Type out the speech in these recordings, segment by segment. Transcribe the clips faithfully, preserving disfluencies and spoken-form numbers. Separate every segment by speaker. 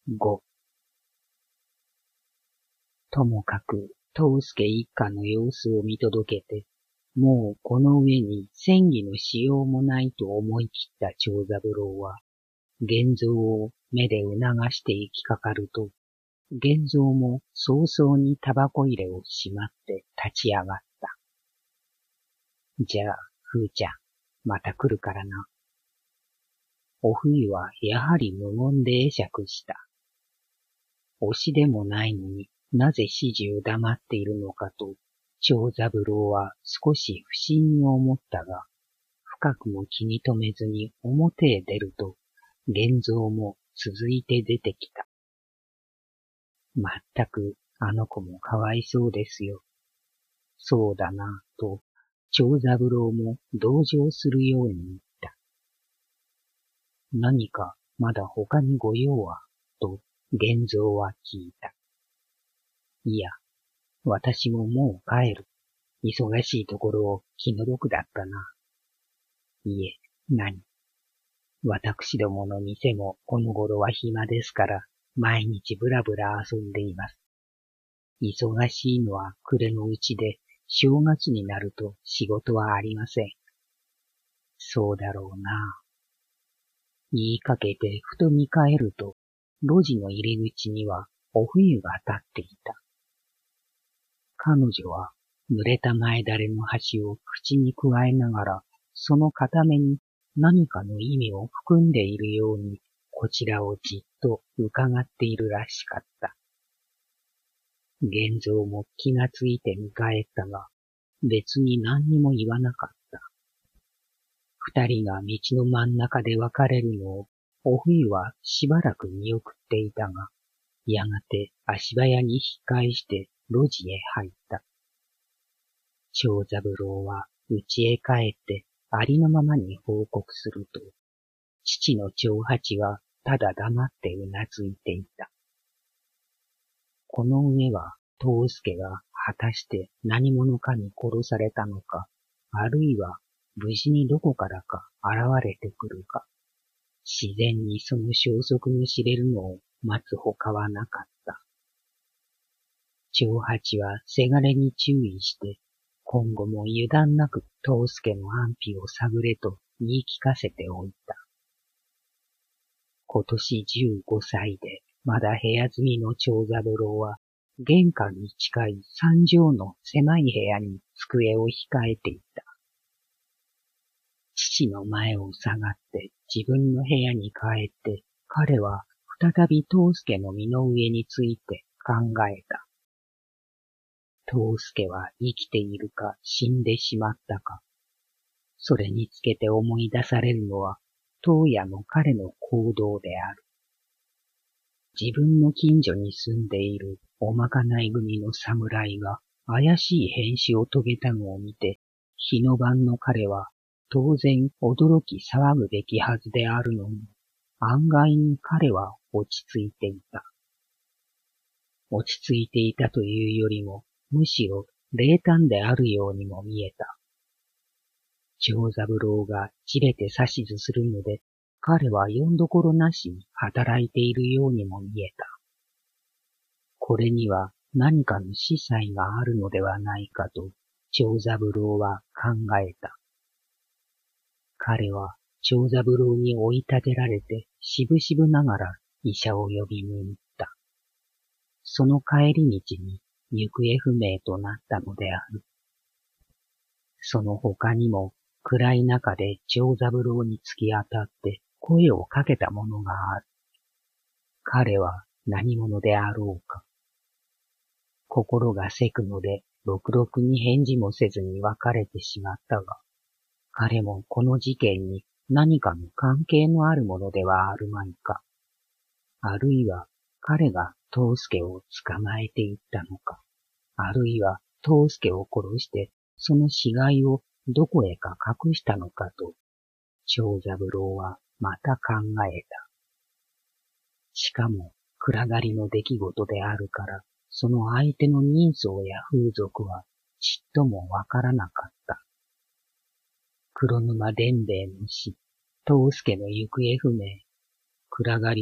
Speaker 1: ご。ともかく、藤助一家の様子を見届けて、もうこの上に戦議のしようもないと思い切った長三郎は、源蔵を目で促して行きかかると、源蔵も早々にタバコ入れをしまって立ち上がった。じゃあ、ふーちゃん、また来るからな。お冬はやはり無言で会釈した。推しでもないのになぜ始終黙っているのかと、長三郎は少し不審に思ったが、深くも気に留めずに表へ出ると、源蔵も続いて出てきた。まったくあの子もかわいそうですよ。そうだな、と、長三郎も同情するように言った。何かまだ他にご用は、と源蔵は聞いた。いや、私ももう帰る。忙しいところを気の毒だったな。いえ、何。私どもの店もこの頃は暇ですから、毎日ぶらぶら遊んでいます。忙しいのは暮れのうちで、正月になると仕事はありません。そうだろうな。言いかけてふと見返ると、路地の入り口にはお冬が立っていた。彼女は濡れた前だれの端を口にくわえながら、その片目に何かの意味を含んでいるように、こちらをじっと伺っているらしかった。源蔵も気がついて見返ったが、別に何にも言わなかった。二人が道の真ん中で別れるのを、お冬はしばらく見送っていたが、やがて足早に引き返して路地へ入った。長三郎は家へ帰ってありのままに報告すると、父の長八はただ黙ってうなずいていた。この上は藤助が果たして何者かに殺されたのか、あるいは無事にどこからか現れてくるか、自然にその消息の知れるのを待つほかはなかった。長八はせがれに注意して、今後も油断なく藤助の安否を探れと言い聞かせておいた。今年じゅうごさいで、まだ部屋住みの長三郎は、玄関に近い三畳の狭い部屋に机を控えていた。父の前を下がって自分の部屋に帰って、彼は再び藤助の身の上について考えた。藤助は生きているか死んでしまったか。それにつけて思い出されるのは、当夜の彼の行動である。自分の近所に住んでいるおまかない組の侍が怪しい変死を遂げたのを見て、日の晩の彼は当然驚き騒ぐべきはずであるのに、案外に彼は落ち着いていた。落ち着いていたというよりも、むしろ冷淡であるようにも見えた。長三郎がじれて指図するので、彼はよんどころなしに働いているようにも見えた。これには何かの司祭があるのではないかと長三郎は考えた。彼は長三郎に追い立てられてしぶしぶながら医者を呼びに行った。その帰り道に行方不明となったのである。その他にも暗い中で長三郎に突き当たって声をかけたものがある。彼は何者であろうか。心がせくので、ろくろくに返事もせずに別れてしまったが、彼もこの事件に何かの関係のあるものではあるまいか。あるいは彼が藤助を捕まえていったのか。あるいは藤助を殺してその死骸をどこへか隠したのかと、長三郎はまた考えた。しかも暗がりの出来事であるから、その相手の人相や風俗はちっともわからなかった。黒沼伝兵衛の死、藤助の行方不明、暗がりの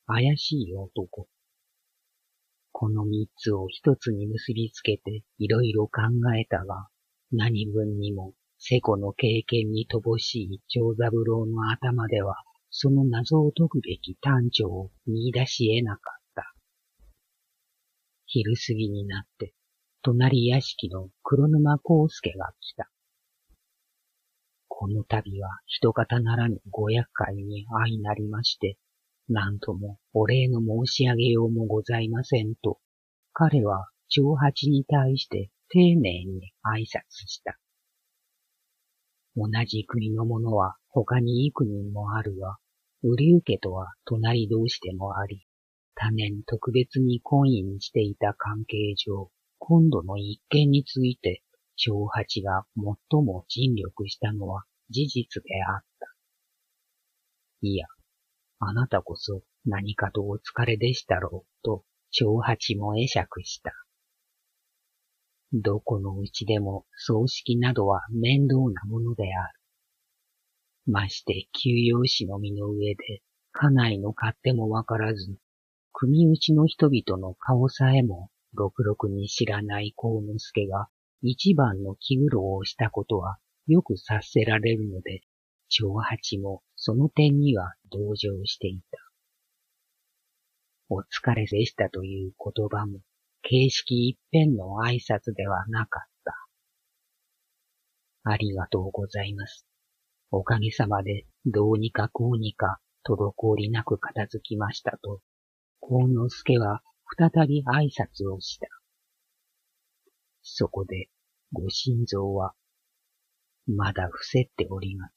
Speaker 1: 怪しい男。この三つを一つに結びつけていろいろ考えたが、何分にも世古の経験に乏しい長三郎の頭では、その謎を解くべき端緒を見出し得なかった。昼過ぎになって、隣屋敷の黒沼康介が来た。この度は一方ならぬご厄介に相なりまして、なんともお礼の申し上げようもございませんと、彼は長八に対して丁寧に挨拶した。同じ国の者は他に幾人もあるが、瓜生家とは隣同士でもあり、多年特別に懇意にしていた関係上、今度の一件について、長八が最も尽力したのは事実であった。いや、あなたこそ何かとお疲れでしたろう、と長八も会釈した。どこのうちでも葬式などは面倒なものである。まして休養士の身の上で、家内の勝手もわからず、組内の人々の顔さえもろくろくに知らない幸之助が一番の気苦労をしたことはよく察せられるので、長八もその点には同情していた。お疲れでしたという言葉も、形式一辺の挨拶ではなかった。ありがとうございます。おかげさまでどうにかこうにか滞りなく片付きましたと、幸之助は再び挨拶をした。そこで、ご心臓は、まだ伏せっております。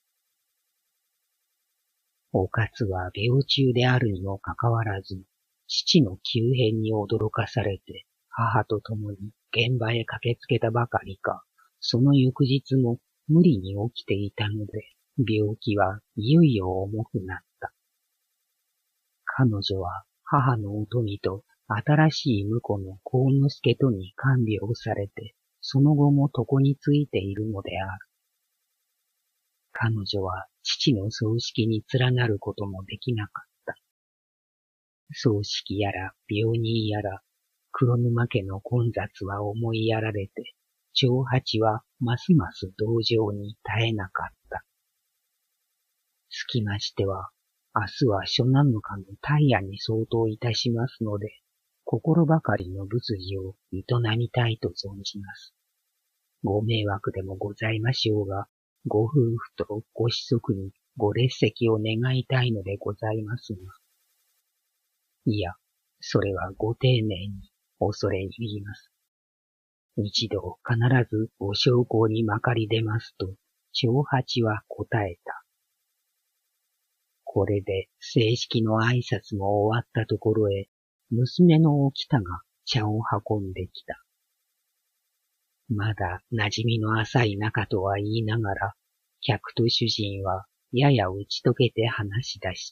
Speaker 1: お勝は病中であるにもかかわらず、父の急変に驚かされて、母と共に現場へ駆けつけたばかりか、その翌日も無理に起きていたので、病気はいよいよ重くなった。彼女は母のお富と新しい婿の幸之助とに看病されて、その後も床についているのである。彼女は父の葬式に連なることもできなかった。葬式やら病人やら黒沼家の混雑は思いやられて、長八はますます同情に耐えなかった。つきましては、明日は諸南家の大夜に相当いたしますので、心ばかりの仏事を営みたいと存じます。ご迷惑でもございましょうが、ご夫婦とご子息にご列席を願いたいのでございますが。いや、それはご丁寧に恐れ入ります。一度必ずご焼香にまかり出ますと、長八は答えた。これで正式の挨拶も終わったところへ、娘のおきたが茶を運んできた。まだ馴染みの浅い仲とは言いながら、客と主人はやや打ち解けて話し出した。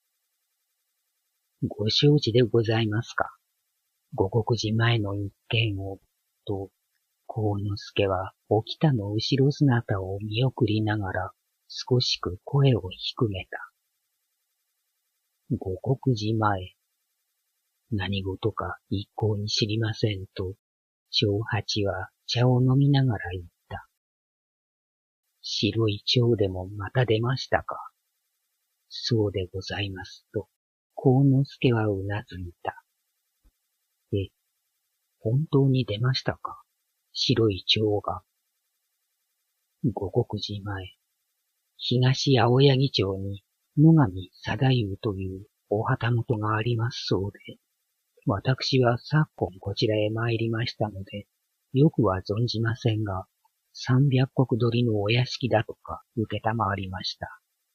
Speaker 1: ご承知でございますか。五刻時前の一件を、と、幸之助はおきたの後ろ姿を見送りながら、少しく声を低めた。五刻時前。何事か一向に知りませんと、長八は茶を飲みながら言った。白い蝶でもまた出ましたか。そうでございますと、幸之助はうなずいた。え、本当に出ましたか。白い蝶が。五刻時前、東青柳町に野上貞湯というお旗本がありますそうで、私は昨今こちらへ参りましたので、よくは存じませんが、三百石取りのお屋敷だとか受けたまわりました。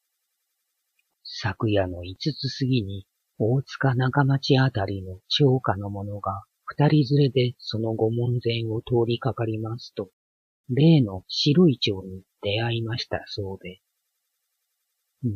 Speaker 1: 昨夜の五つ過ぎに大塚中町あたりの町家の者が二人連れでそのご門前を通りかかりますと、例の白い蝶に出会いましたそうで。うーん。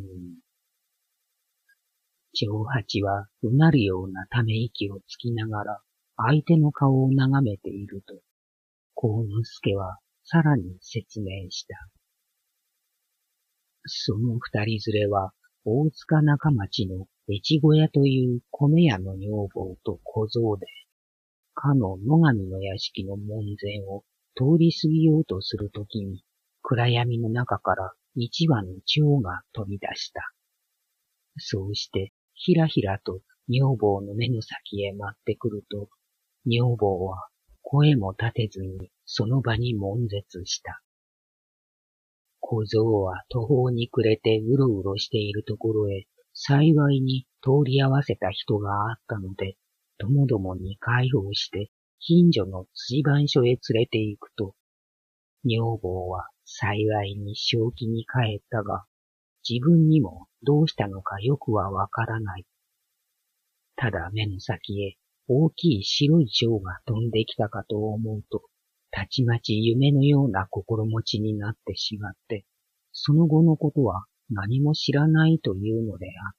Speaker 1: 長八はうなるようなため息をつきながら相手の顔を眺めていると、幸之助はさらに説明した。その二人連れは大塚中町の越後屋という米屋の女房と小僧で、かの野上の屋敷の門前を通り過ぎようとするときに、暗闇の中から一羽の蝶が飛び出した。そうして、ひらひらと女房の目の先へ舞ってくると、女房は声も立てずにその場に悶絶した。小僧は途方に暮れてうろうろしているところへ、幸いに通り合わせた人があったので、ともどもに介抱して、近所の辻番所へ連れて行くと、女房は幸いに正気に帰ったが、自分にもどうしたのかよくはわからない。ただ目の先へ大きい白い蝶が飛んできたかと思うと、たちまち夢のような心持ちになってしまって、その後のことは何も知らないというのであった。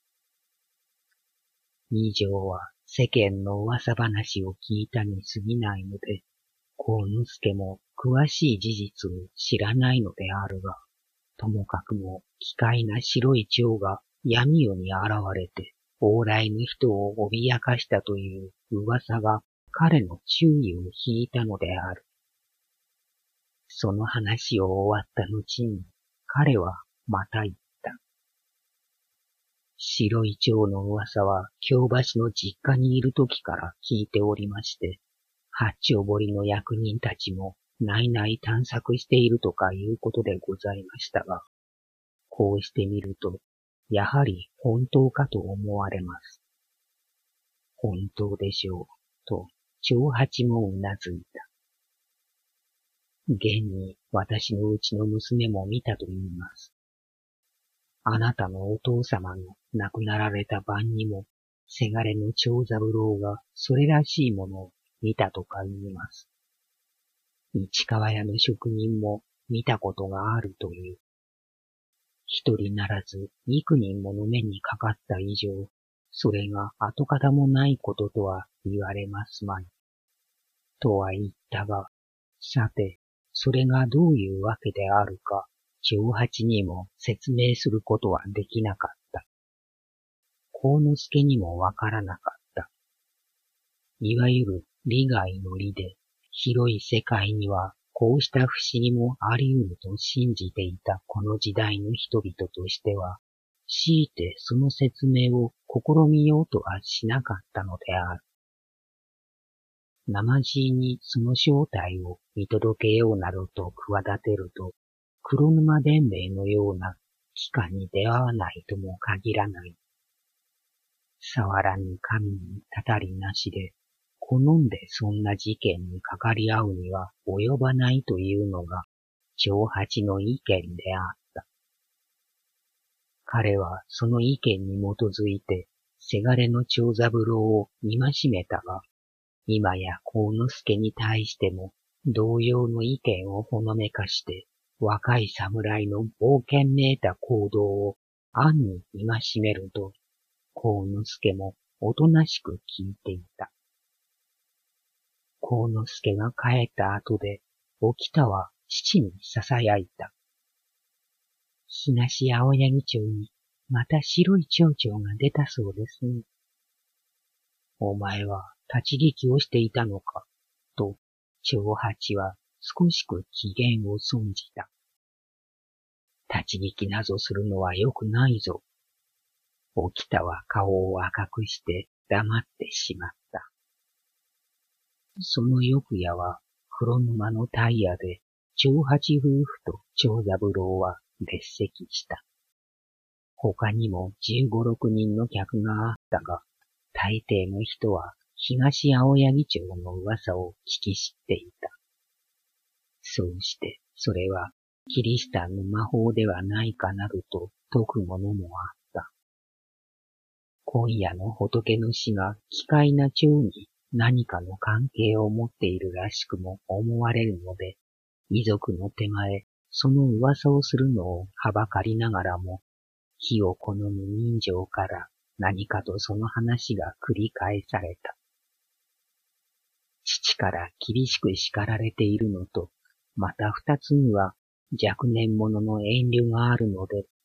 Speaker 1: 二条は世間の噂話を聞いたに過ぎないので、幸之助も詳しい事実を知らないのであるが、ともかくも奇怪な白い蝶が闇夜に現れて、往来の人を脅かしたという噂が彼の注意を引いたのである。その話を終わった後に、彼はまた言った。白い蝶の噂は京橋の実家にいる時から聞いておりまして、八丁堀の役人たちも内々探索しているとかいうことでございましたが、こうしてみると、やはり本当かと思われます。本当でしょう、と長八もうなずいた。現に私のうちの娘も見たと言います。あなたのお父様の亡くなられた晩にも、せがれの長三郎がそれらしいものを見たとか言います。市川屋の職人も見たことがあるという。一人ならず幾人もの目にかかった以上、それが跡形もないこととは言われますまい。とは言ったが、さて、それがどういうわけであるか、長八にも説明することはできなかった。幸之助にもわからなかった。いわゆる利害の利で、広い世界にはこうした不思議もあり得ると信じていたこの時代の人々としては、強いてその説明を試みようとはしなかったのである。生地にその正体を見届けようなどと企てると、黒沼伝兵衛のような機関に出会わないとも限らない。触らぬ神にたたりなしで、好んでそんな事件にかかり合うには及ばないというのが、長八の意見であった。彼はその意見に基づいて、せがれの長三郎を戒めたが、今や幸之助に対しても同様の意見をほのめかして、若い侍の冒険めいた行動を暗に戒めると、幸之助もおとなしく聞いていた。幸之助が帰った後で、沖田は父に囁いた。東青柳町にまた白い蝶々が出たそうですね。お前は立ち聞きをしていたのか、と長八は少しく機嫌を損じた。立ち聞きなぞするのはよくないぞ。沖田は顔を赤くして黙ってしまった。その翌夜は黒沼のタイヤで長八夫婦と長三郎は列席した。他にも十五六人の客があったが、大抵の人は東青柳町の噂を聞き知っていた。そうして、それはキリシタンの魔法ではないかなどと説くものもあった。今夜の仏の死が奇怪な蝶に何かの関係を持っているらしくも思われるので、遺族の手前、その噂をするのをはばかりながらも、火を好む人情から何かとその話が繰り返された。父から厳しく叱られているのと、また二つには若年者の遠慮があるので、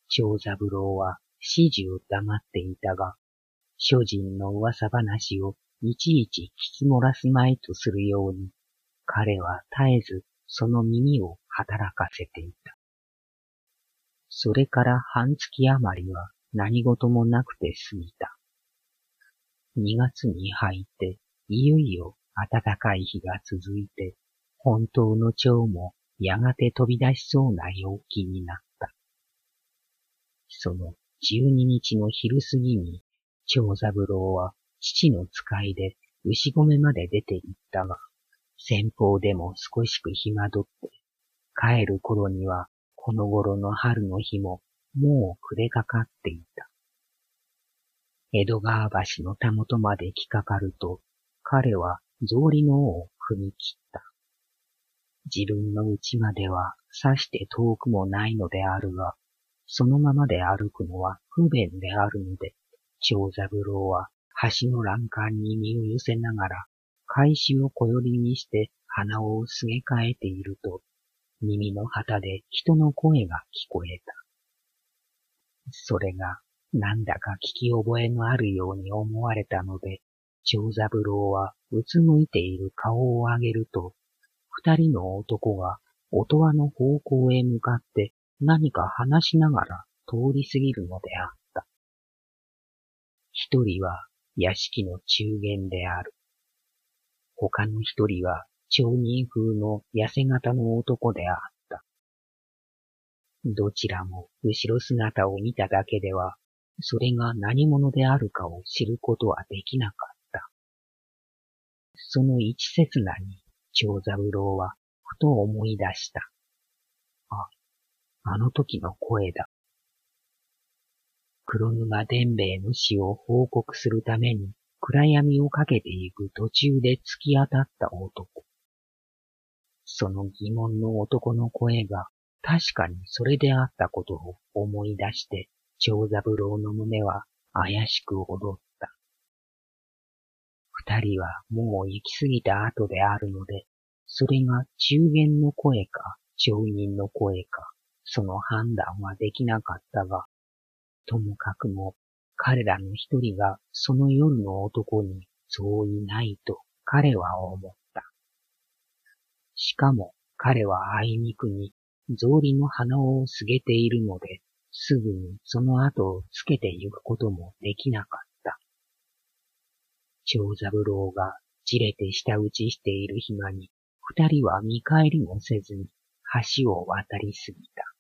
Speaker 1: 長三郎は始終黙っていたが、諸人の噂話をいちいち聞き漏らすまいとするように、彼は絶えずその耳を働かせていた。それから半月余りは何事もなくて過ぎた。二月に入って、いよいよ暖かい日が続いて、本当の蝶もやがて飛び出しそうな陽気になった。その十二日の昼過ぎに、長三郎は父の使いで牛込まで出て行ったが、先方でも少しく暇取って、帰る頃にはこの頃の春の日ももう暮れかかっていた。江戸川橋のたもとまで来かかると、彼は草履の尾を踏み切った。自分の家まではさして遠くもないのであるが、そのままで歩くのは不便であるので、長三郎は橋の欄干に身を寄せながら、返しを小寄りにして鼻をすげ替えていると、耳の旗で人の声が聞こえた。それがなんだか聞き覚えのあるように思われたので、長三郎はうつむいている顔を上げると、二人の男が音羽の方向へ向かって何か話しながら通り過ぎるのであった。一人は屋敷の中間である。他の一人は町人風の痩せ型の男であった。どちらも後ろ姿を見ただけでは、それが何者であるかを知ることはできなかった。その一刹那に長三郎はふと思い出した。あ、あの時の声だ。黒沼伝兵衛の死を報告するために暗闇をかけていく途中で突き当たった男。その疑問の男の声が確かにそれであったことを思い出して、長三郎の胸は怪しく踊った。二人はもう行き過ぎた後であるので、それが中間の声か町人の声か、その判断はできなかったが、ともかくも彼らの一人がその夜の男にそういないと彼は思った。しかも彼はあいにくに草履の鼻緒をすげているので、すぐにその後をつけて行くこともできなかった。長三郎がじれて舌打ちしている暇に、二人は見返りもせずに橋を渡り過ぎた。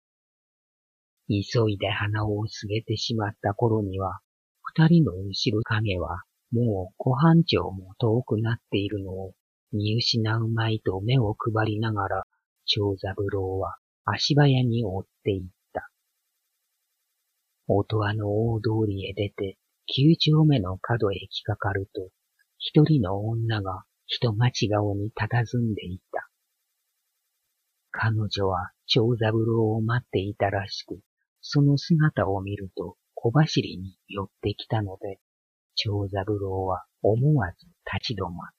Speaker 1: 急いで鼻をすげてしまった頃には、二人の後ろ影はもう小半丁も遠くなっているのを見失うまいと目を配りながら、長三郎は足早に追っていった。音羽の大通りへ出て、九丁目の角へ来かかると、一人の女が人待ち顔に佇んでいた。彼女は長三郎を待っていたらしく、その姿を見ると小走りに寄ってきたので、長三郎は思わず立ち止まった。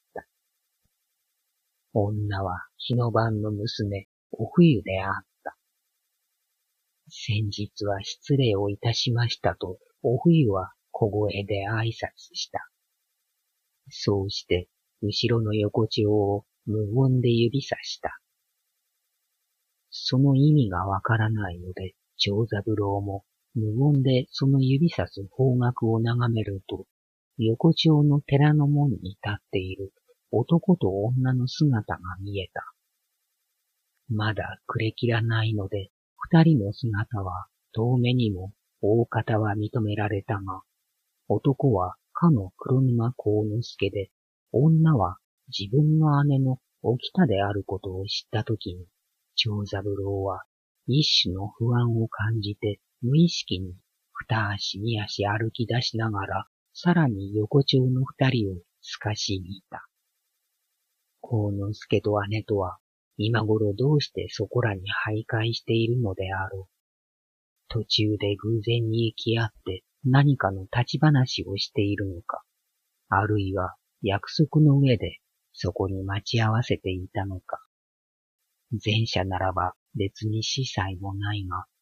Speaker 1: 女は日の晩の娘、お冬であった。先日は失礼をいたしましたと、お冬は小声で挨拶した。そうして、後ろの横丁を無言で指さした。その意味がわからないので、長三郎も無言でその指さす方角を眺めると、横丁の寺の門に立っている男と女の姿が見えた。まだ暮れきらないので、二人の姿は遠目にも大方は認められたが、男はかの黒沼幸之助で、女は自分の姉の沖田であることを知ったときに、長三郎は一種の不安を感じて無意識に二足二足歩き出しながら、さらに横丁の二人を透かし見た。幸之助と姉とは今頃どうしてそこらに徘徊しているのであろう。途中で偶然に行き合って何かの立ち話をしているのか、あるいは約束の上でそこに待ち合わせていたのか。前者ならば別に司祭もないが、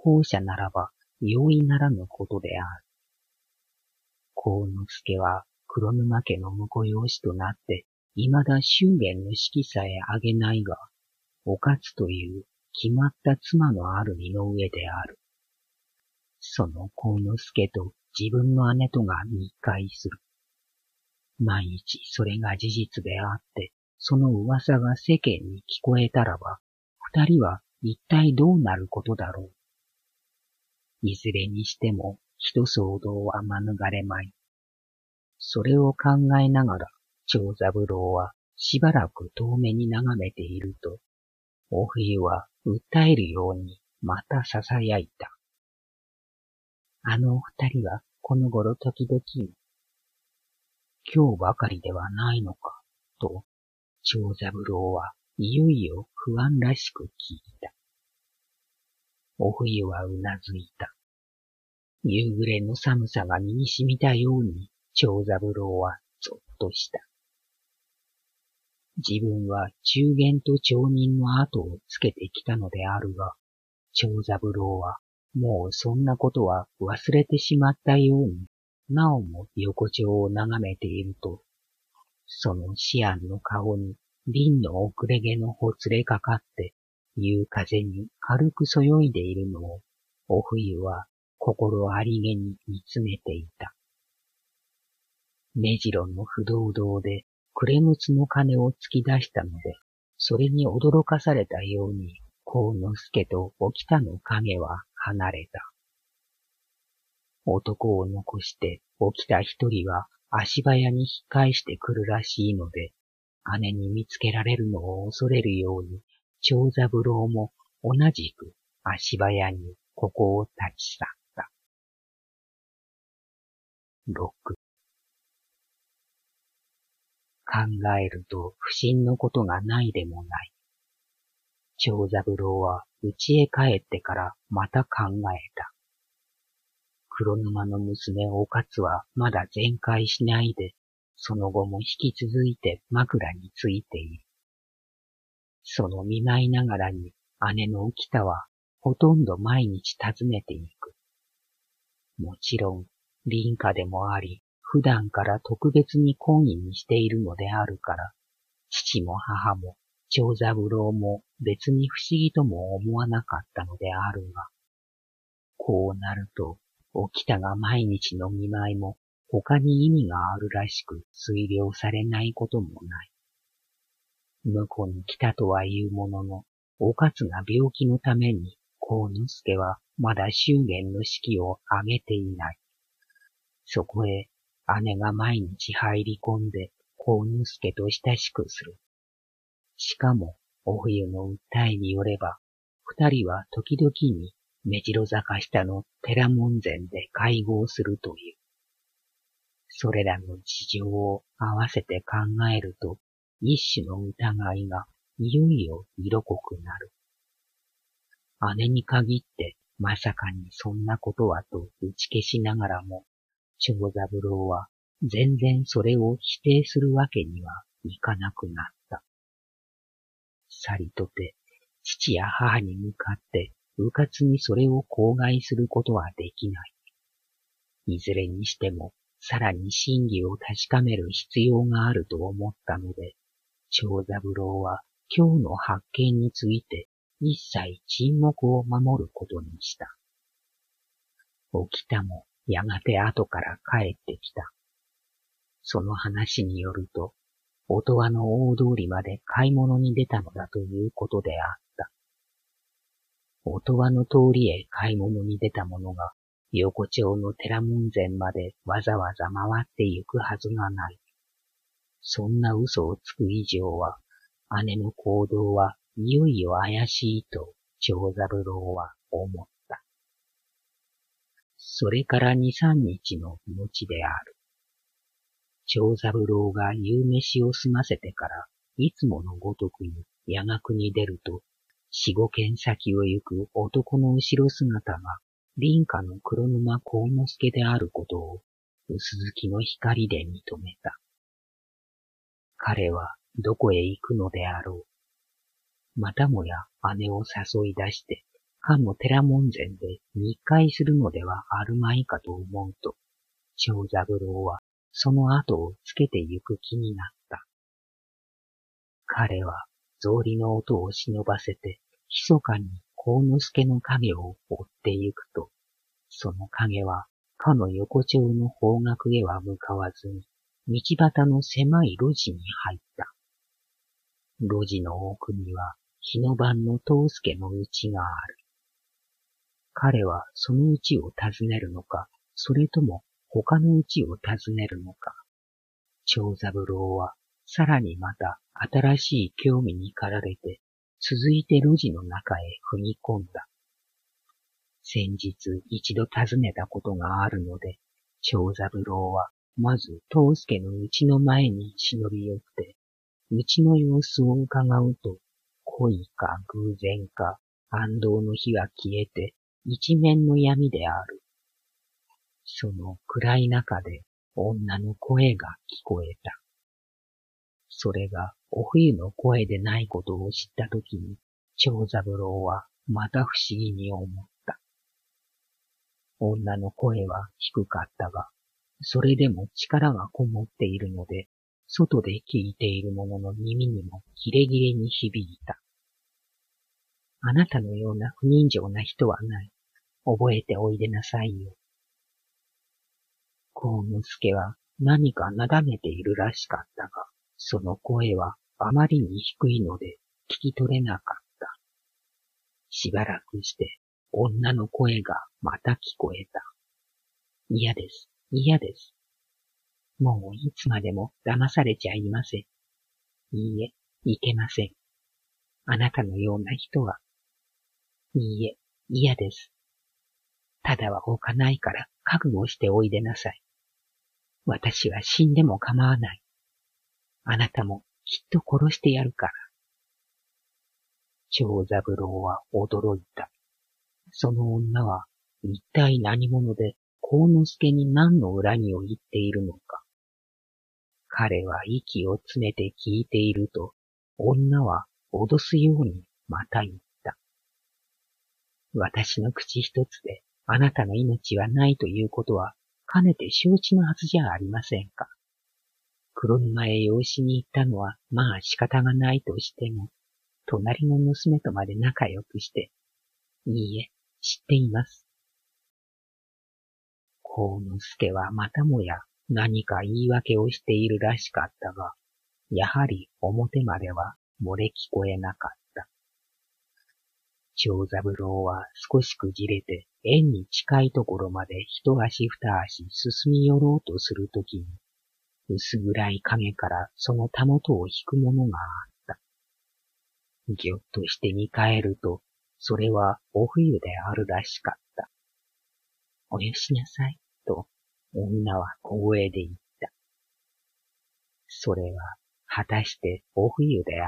Speaker 1: 後者ならば容易ならぬことである。幸之助は黒沼家の婿養子となって、未だ祝言の式さえ挙げないが、おかつという決まった妻のある身の上である。その幸之助と自分の姉とが密会する。万一それが事実であって、その噂が世間に聞こえたらば、二人は一体どうなることだろう。いずれにしても、一騒動は免れまい。それを考えながら、長三郎はしばらく遠目に眺めていると、お冬は訴えるようにまた囁いた。あの二人はこの頃時々、今日ばかりではないのか、と、長三郎はいよいよ不安らしく聞いた。お冬はうなずいた。夕暮れの寒さが身に染みたように、長三郎はぞっとした。自分は中間と町人の後をつけてきたのであるが、長三郎はもうそんなことは忘れてしまったように、なおも横丁を眺めていると、その思案の顔に凛の遅れ毛のほつれかかって、夕風に軽くそよいでいるのを、お冬は心ありげに見つめていた。目白の不動堂で暮れむつの金を突き出したので、それに驚かされたように、幸之助とお北の影は離れた。男を残して起きた一人は足早に引き返してくるらしいので、姉に見つけられるのを恐れるように、長三郎も同じく足早にここを立ち去った。ろく考えると不審のことがないでもない。長三郎は家へ帰ってからまた考えた。黒沼の娘お勝はまだ全快しないで、その後も引き続いて枕についている。その見舞いながらに姉の浮田はほとんど毎日訪ねていく。もちろん隣家でもあり、普段から特別に懇意にしているのであるから、父も母も長三郎も別に不思議とも思わなかったのであるが、こうなると、沖田が毎日の見舞いも他に意味があるらしく推量されないこともない。婿に来たとは言うものの、お勝が病気のために幸之助はまだ祝言の式を挙げていない。そこへ姉が毎日入り込んで幸之助と親しくする。しかもお冬の訴えによれば、二人は時々に目白坂下の寺門前で会合するという。それらの事情を合わせて考えると、一種の疑いがいよいよ色濃くなる。姉に限ってまさかにそんなことはと打ち消しながらも、長三郎は全然それを否定するわけにはいかなくなった。さりとて、父や母に向かってうかつにそれを口外することはできない。いずれにしても、さらに真偽を確かめる必要があると思ったので、長三郎は今日の発見について一切沈黙を守ることにした。沖田もやがて後から帰ってきた。その話によると、音羽の大通りまで買い物に出たのだということであった。音羽の通りへ買い物に出た者が、横丁の寺門前までわざわざ回って行くはずがない。そんな嘘をつく以上は、姉の行動はいよいよ怪しいと長三郎は思った。それから二三日の後である。長三郎が夕飯を済ませてから、いつものごとくに夜学に出ると、四五軒先を行く男の後ろ姿が、隣家の黒沼幸之助であることを、薄月の光で認めた。彼はどこへ行くのであろう。またもや姉を誘い出して、 かの寺門前で密会するのではあるまいかと思うと、長三郎はその後をつけてゆく気になった。彼は草履の音を忍ばせて、密かに幸之助の影を追ってゆくと、その影はかの横丁の方角へは向かわずに、道端の狭い路地に入った。路地の奥には日の番の藤助の家がある。彼はその家を訪ねるのか、それとも他の家を訪ねるのか。長三郎はさらにまた新しい興味に駆られて、続いて路地の中へ踏み込んだ。先日一度訪ねたことがあるので、長三郎はまず藤助の家の前に忍び寄って、家の様子を伺うと、恋か偶然か安堵の火は消えて一面の闇である。その暗い中で女の声が聞こえた。それがお冬の声でないことを知ったときに、長三郎はまた不思議に思った。女の声は低かったが、それでも力がこもっているので、外で聞いている者の耳にもギレギレに響いた。あなたのような不人情な人はない。覚えておいでなさいよ。幸之助は何かなだめているらしかったが、その声はあまりに低いので聞き取れなかった。しばらくして女の声がまた聞こえた。嫌です、嫌です。もういつまでも騙されちゃいません。いいえ、いけません。あなたのような人は。いいえ、嫌です。ただはおかないから覚悟しておいでなさい。私は死んでも構わない。あなたもきっと殺してやるから。長三郎は驚いた。その女は一体何者で幸之助に何の恨みを言っているのか。彼は息を詰めて聞いていると、女は脅すようにまた言った。私の口一つであなたの命はないということは、かねて承知のはずじゃありませんか。黒沼へ養子に行ったのはまあ仕方がないとしても、隣の娘とまで仲良くして、いいえ、知っています。幸之助はまたもや何か言い訳をしているらしかったが、やはり表までは漏れ聞こえなかった。長三郎は少しくじれて縁に近いところまで一足二足進み寄ろうとするときに、薄暗い影からそのたもとを引くものがあった。ぎょっとして見返ると、それはお冬であるらしかった。およしなさい、と女は小声で言った。それは果たしてお冬であった。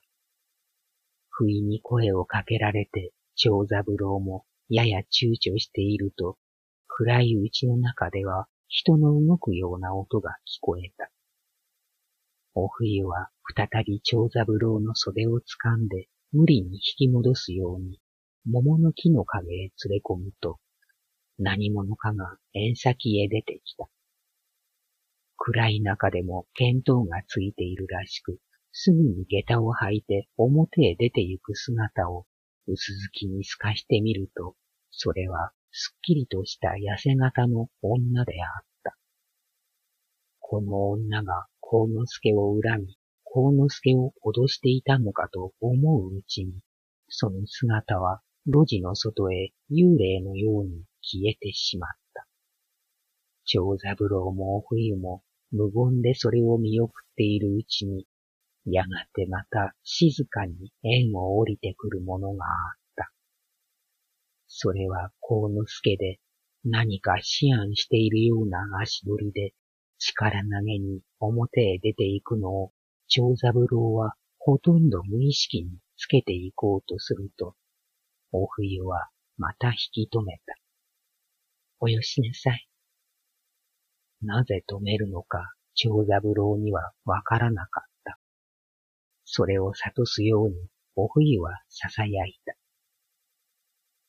Speaker 1: 不意に声をかけられて長三郎もやや躊躇していると、暗い家の中では人の動くような音が聞こえた。お冬は再び長三郎の袖をつかんで無理に引き戻すように桃の木の陰へ連れ込むと、何者かが縁先へ出てきた。暗い中でも見当がついているらしく、すぐに下駄を履いて表へ出て行く姿を薄づきに透かしてみると、それはすっきりとした痩せ型の女であった。この女が幸之助を恨み、幸之助を脅していたのかと思ううちに、その姿は路地の外へ幽霊のように消えてしまった。長三郎もお冬も無言でそれを見送っているうちに、やがてまた静かに縁を降りてくるものがあった。それは幸之助で、何か思案しているような足取りで、力投げに表へ出て行くのを長三郎はほとんど無意識につけて行こうとすると、お冬はまた引き止めた。およしなさい。なぜ止めるのか長三郎にはわからなかった。それを諭すようにお冬は囁いた。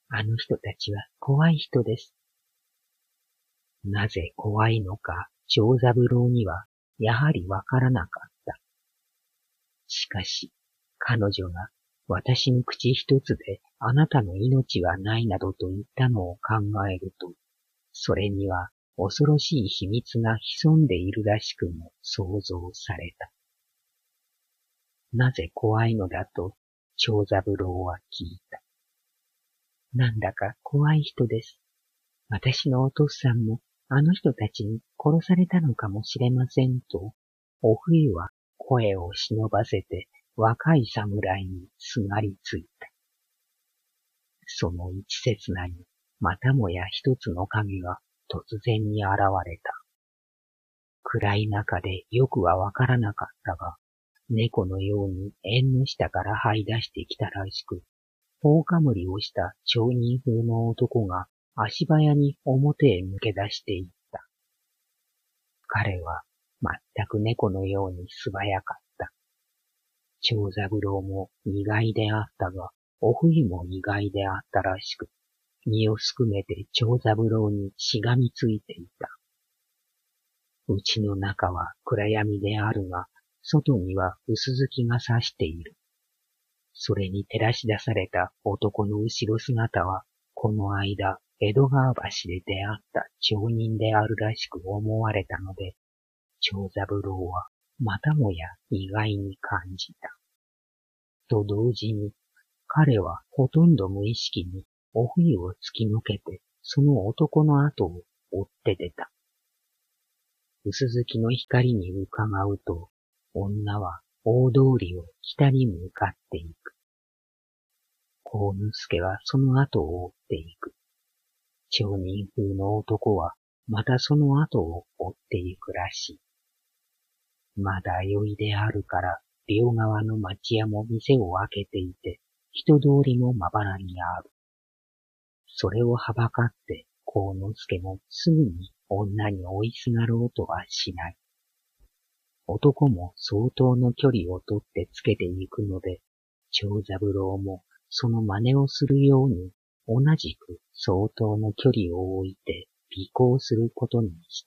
Speaker 1: あの人たちは怖い人です。なぜ怖いのか、長三郎にはやはりわからなかった。しかし、彼女が私の口一つであなたの命はないなどと言ったのを考えると、それには恐ろしい秘密が潜んでいるらしくも想像された。なぜ怖いのだと長三郎は聞いた。なんだか怖い人です。私のお父さんもあの人たちに殺されたのかもしれませんと、お冬は声を忍ばせて若い侍にすがりついた。その一刹那にまたもや一つの影が突然に現れた。暗い中でよくはわからなかったが、猫のように縁の下から這い出してきたらしく、頬かむりをした町人風の男が足早に表へ抜け出していった。彼は全く猫のように素早かった。長三郎も意外であったが、お冬も意外であったらしく、身をすくめて長三郎にしがみついていた。うちの中は暗闇であるが、外には薄月が差している。それに照らし出された男の後ろ姿は、この間、江戸川橋で出会った町人であるらしく思われたので、長三郎はまたもや意外に感じた。と同時に、彼はほとんど無意識にお冬を突き抜けて、その男の後を追って出た。薄月の光に伺うと、女は大通りを北に向かっていく。幸之助はその後を追っていく。町人風の男はまたその後を追っていくらしい。まだ酔いであるから、両側の町屋も店を開けていて、人通りもまばらにある。それをはばかって幸之助もすぐに女に追いすがろうとはしない。男も相当の距離をとってつけていくので、長三郎もその真似をするように同じく相当の距離を置いて尾行することにした。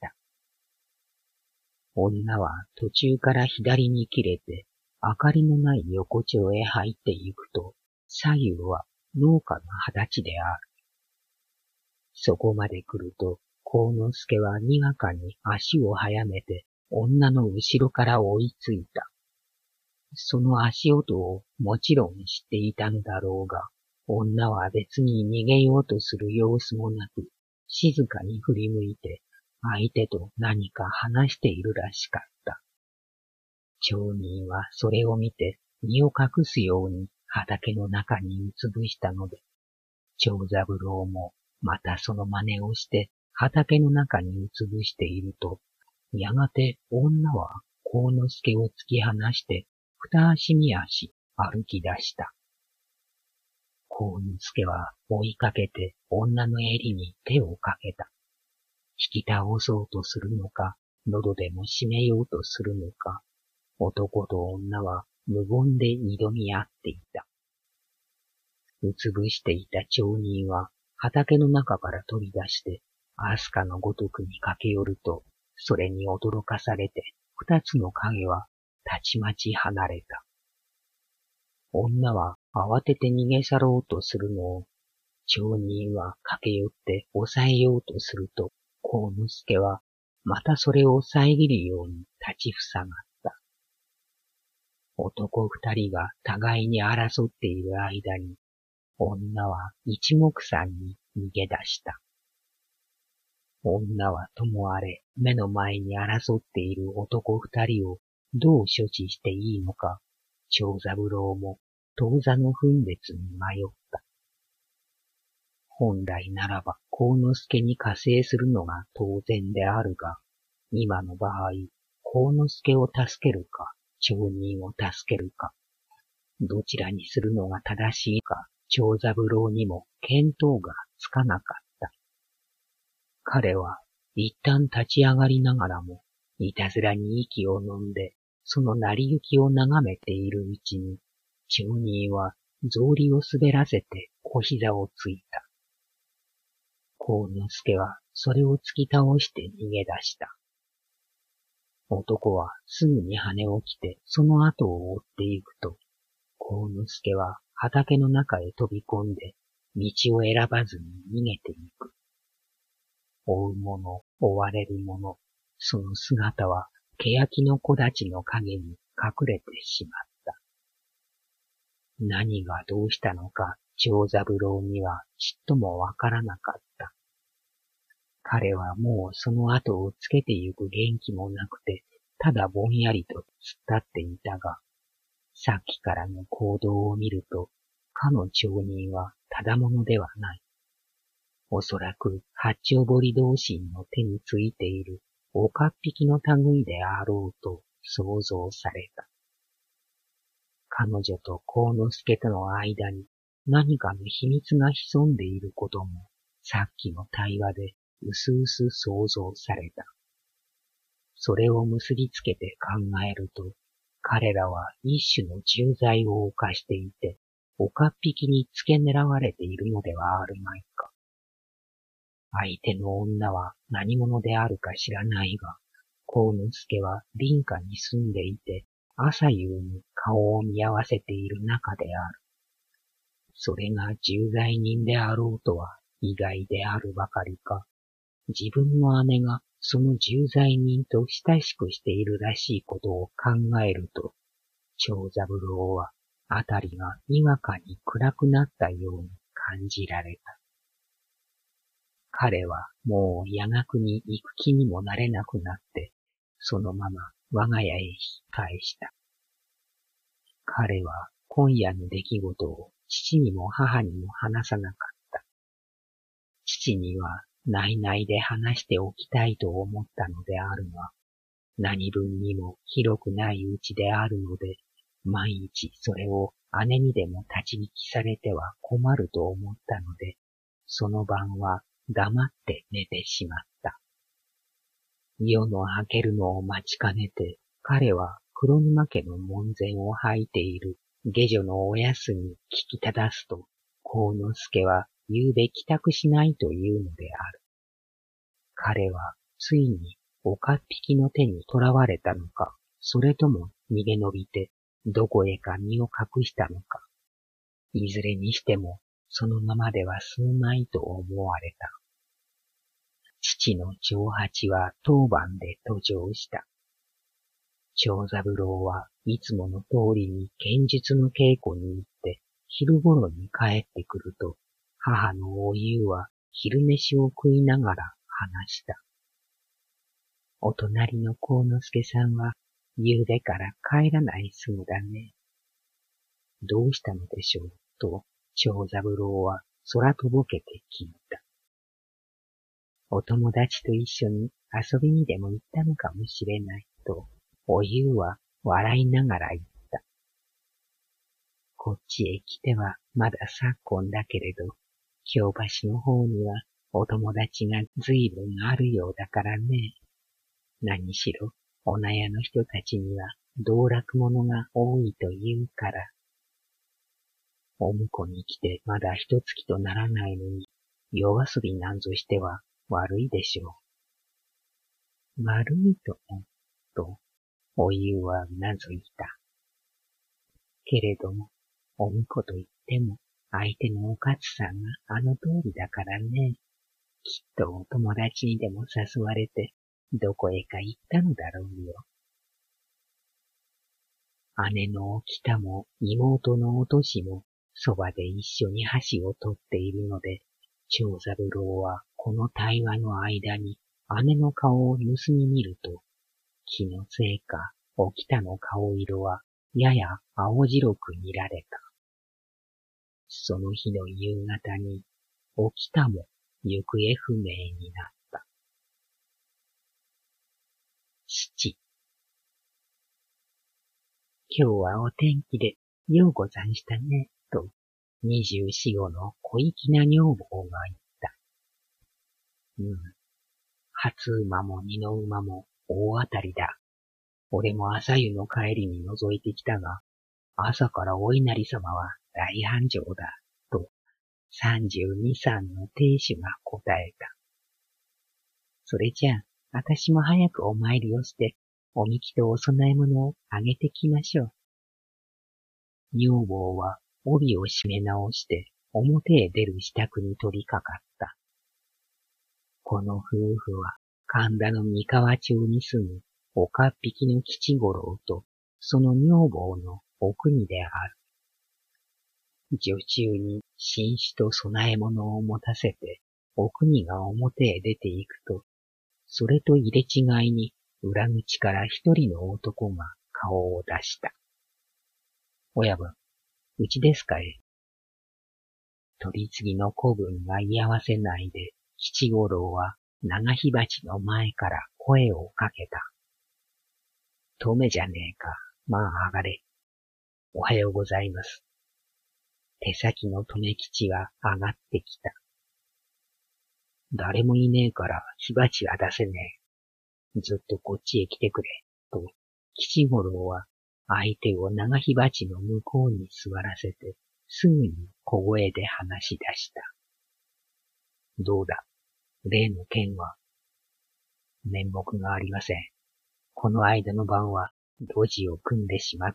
Speaker 1: 女は途中から左に切れて明かりのない横丁へ入っていくと、左右は農家の畑地である。そこまで来ると、幸之助はにわかに足を速めて女の後ろから追いついた。その足音をもちろん知っていたのだろうが、女は別に逃げようとする様子もなく、静かに振り向いて、相手と何か話しているらしかった。町人はそれを見て身を隠すように畑の中にうつぶしたので、長三郎もまたその真似をして畑の中にうつぶしていると、やがて女は幸之助を突き放して二足三足歩き出した。幸之助は追いかけて女の襟に手をかけた。引き倒そうとするのか、喉でも締めようとするのか、男と女は無言で挑み合っていた。うつぶしていた町人は畑の中から飛び出して、アスカのごとくに駆け寄ると、それに驚かされて二つの影はたちまち離れた。女は慌てて逃げ去ろうとするのを、町人は駆け寄って抑えようとすると、幸之助はまたそれを遮るように立ちふさがった。男二人が互いに争っている間に、女は一目散に逃げ出した。女はともあれ目の前に争っている男二人をどう処置していいのか、長三郎も当座の分別に迷った。本来ならば幸之助に加勢するのが当然であるが、今の場合、幸之助を助けるか、町人を助けるか、どちらにするのが正しいか、長三郎にも見当がつかなかった。彼は一旦立ち上がりながらも、いたずらに息を飲んで、その成り行きを眺めているうちに、町人は草履を滑らせて小膝をついた。 幸之助はそれを突き倒して逃げ出した。男はすぐに羽を着てその後を追って行くと、幸之助は畑の中へ飛び込んで道を選ばずに逃げていく。追う者、追われる者、その姿は欅の木立の影に隠れてしまった。何がどうしたのか長三郎にはちっともわからなかった。彼はもうその後をつけてゆく元気もなくて、ただぼんやりと突っ立っていたが、さっきからの行動を見ると、かの町人はただものではない。おそらく八丁堀同心の手についている岡っ引きの類であろうと想像された。彼女と幸之助との間に何かの秘密が潜んでいることも、さっきの対話でうすうす想像された。それを結びつけて考えると、彼らは一種の重罪を犯していて、岡っ引きに付け狙われているのではあるまいか。相手の女は何者であるか知らないが、幸之助は林家に住んでいて、朝夕に顔を見合わせている仲である。それが重罪人であろうとは意外であるばかりか、自分の姉がその重罪人と親しくしているらしいことを考えると、長三郎はあたりがにわかに暗くなったように感じられた。彼はもう夜学に行く気にもなれなくなって、そのまま我が家へ引き返した。彼は今夜の出来事を父にも母にも話さなかった。父には内々で話しておきたいと思ったのであるが、何分にも広くないうちであるので、万一それを姉にでも立ち聞きされては困ると思ったので、その晩は黙って寝てしまった。夜の明けるのを待ちかねて、彼は黒沼家の門前を履いている下女のおやすに聞きただすと、幸之助は夕べ帰宅しないというのである。彼はついに岡っ引きの手に囚われたのか、それとも逃げ延びてどこへか身を隠したのか。いずれにしてもそのままでは済むまいと思われた。父の長八は当番で登場した。長三郎はいつもの通りに剣術の稽古に行って昼頃に帰ってくると、母のおゆうは昼飯を食いながら話した。お隣の幸之助さんは夕べから帰らないそうだね。どうしたのでしょうと長三郎は空とぼけて聞いた。お友達と一緒に遊びにでも行ったのかもしれないとおゆうは笑いながら言った。こっちへ来てはまだ昨今だけれど、京橋の方にはお友達がずいぶんあるようだからね。何しろ、お納屋の人たちには道楽者が多いと言うから。お婿に来てまだ一月とならないのに、夜遊びなんぞしては悪いでしょう。悪いとも、と、おゆうはうなずいた。けれども、お婿と言っても、相手のおかつさんがあの通りだからね。きっとお友達にでも誘われて、どこへか行ったのだろうよ。姉のお北も妹のおとしも、そばで一緒に箸を取っているので、長三郎はこの対話の間に姉の顔を盗み見ると、気のせいか、お北の顔色はやや青白く見られた。その日の夕方に、お北も行方不明になった。七。今日はお天気でようござんしたね、と、二十四五の小粋な女房が言った。うん。初馬も二の馬も大当たりだ。俺も朝湯の帰りに覗いてきたが、朝からお稲荷様は大繁盛だ、と、 三十二三の亭主が答えた。それじゃあ、あたしも早くお参りをして、おみきとお供え物をあげてきましょう。女房は帯を締め直して、表へ出る支度に取り掛かった。この夫婦は、神田の三河町に住む岡っ引きの吉五郎と、その女房のお国である。女中に新酒と供え物を持たせて、お国が表へ出て行くと、それと入れ違いに裏口から一人の男が顔を出した。親分、うちですかえ。取り次ぎの子分が居合わせないで、吉五郎は長火鉢の前から声をかけた。とめじゃねえか。まあ上がれ。おはようございます。手先のとめ吉は上がってきた。誰もいねえから火鉢は出せねえ。ずっとこっちへ来てくれ。と、吉五郎は相手を長火鉢の向こうに座らせて、すぐに小声で話し出した。どうだ、例の件は。面目がありません。この間の晩は、路地を組んでしまって、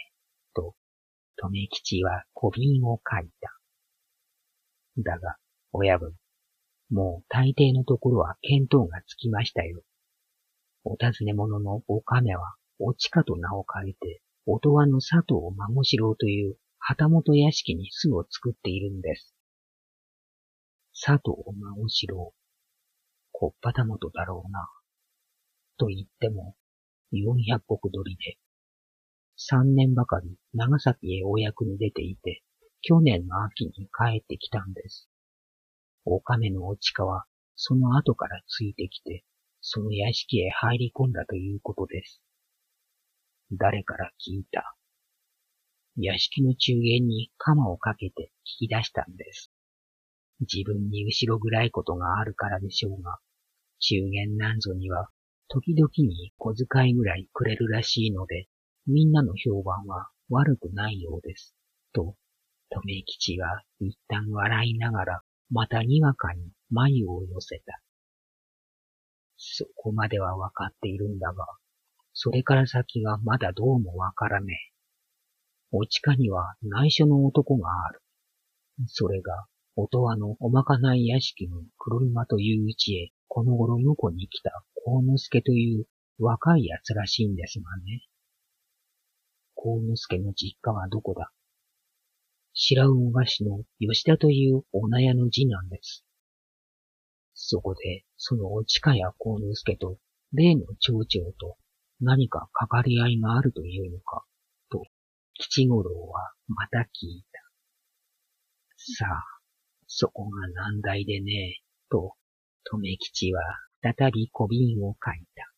Speaker 1: と、留吉は小瓶を書いた。だが、親分、もう大抵のところは見当がつきましたよ。お尋ね者のお亀は、おちかと名を変えて、音羽の佐藤孫四郎という旗本屋敷に巣を作っているんです。佐藤孫四郎、小っ旗本だろうな。と言っても、四百石取りで、三年ばかり長崎へお役に出ていて、去年の秋に帰ってきたんです。お亀のおちかは、その後からついてきて、その屋敷へ入り込んだということです。誰から聞いた。屋敷の中間に鎌をかけて聞き出したんです。自分に後ろ暗いことがあるからでしょうが、中間なんぞには、時々に小遣いぐらいくれるらしいので、みんなの評判は悪くないようです。と、留吉は一旦笑いながら、またにわかに眉を寄せた。そこまではわかっているんだが、それから先がまだどうもわからねえ。おちかには内緒の男がある。それが、音羽のおまかない屋敷の黒馬という家へ、この頃婿に来た幸之助という若い奴らしいんですがね。幸之助の実家はどこだ？白魚河岸の吉田という女屋の次男です。そこで、そのおちかや幸之助と、例の町長と何かかかり合いがあるというのか、と、吉五郎はまた聞いた。さあ、そこが難題でね、と、留吉は再び小瓶を書いた。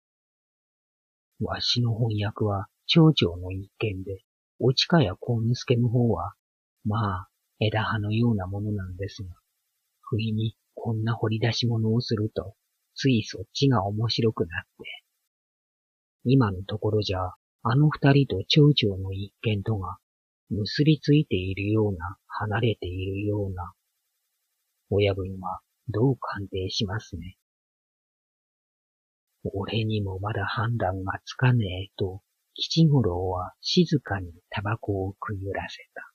Speaker 1: わしの翻訳は町長の一件で、おちかや幸之助の方は、まあ、枝葉のようなものなんですが、不意にこんな掘り出し物をすると、ついそっちが面白くなって。今のところじゃ、あの二人と町長の一件とが、結びついているような、離れているような。親分はどう鑑定しますね。俺にもまだ判断がつかねえと、吉五郎は静かにタバコをくゆらせた。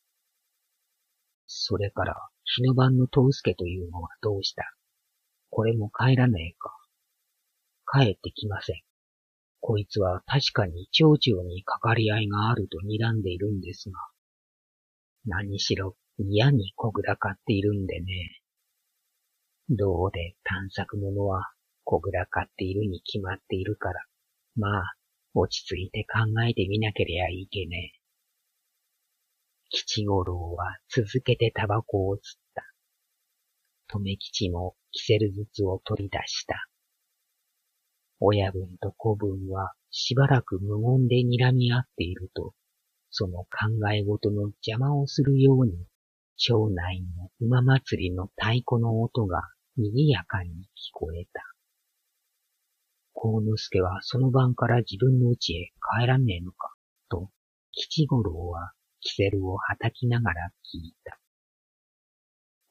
Speaker 1: それから、日の晩の藤助というのはどうした？これも帰らねえか。帰ってきません。こいつは確かに町長にかかり合いがあると睨んでいるんですが、何しろ嫌にこぐらかっているんでね。どうで探索者はこぐらかっているに決まっているから、まあ、落ち着いて考えてみなけりゃいけねえ。吉五郎は続けてタバコを吸った。留吉もキセル筒を取り出した。親分と子分はしばらく無言で睨み合っていると、その考え事の邪魔をするように、町内の馬祭りの太鼓の音が賑やかに聞こえた。幸之助はその晩から自分の家へ帰らねえのか、と、吉五郎はキセルをはたきながら聞いた。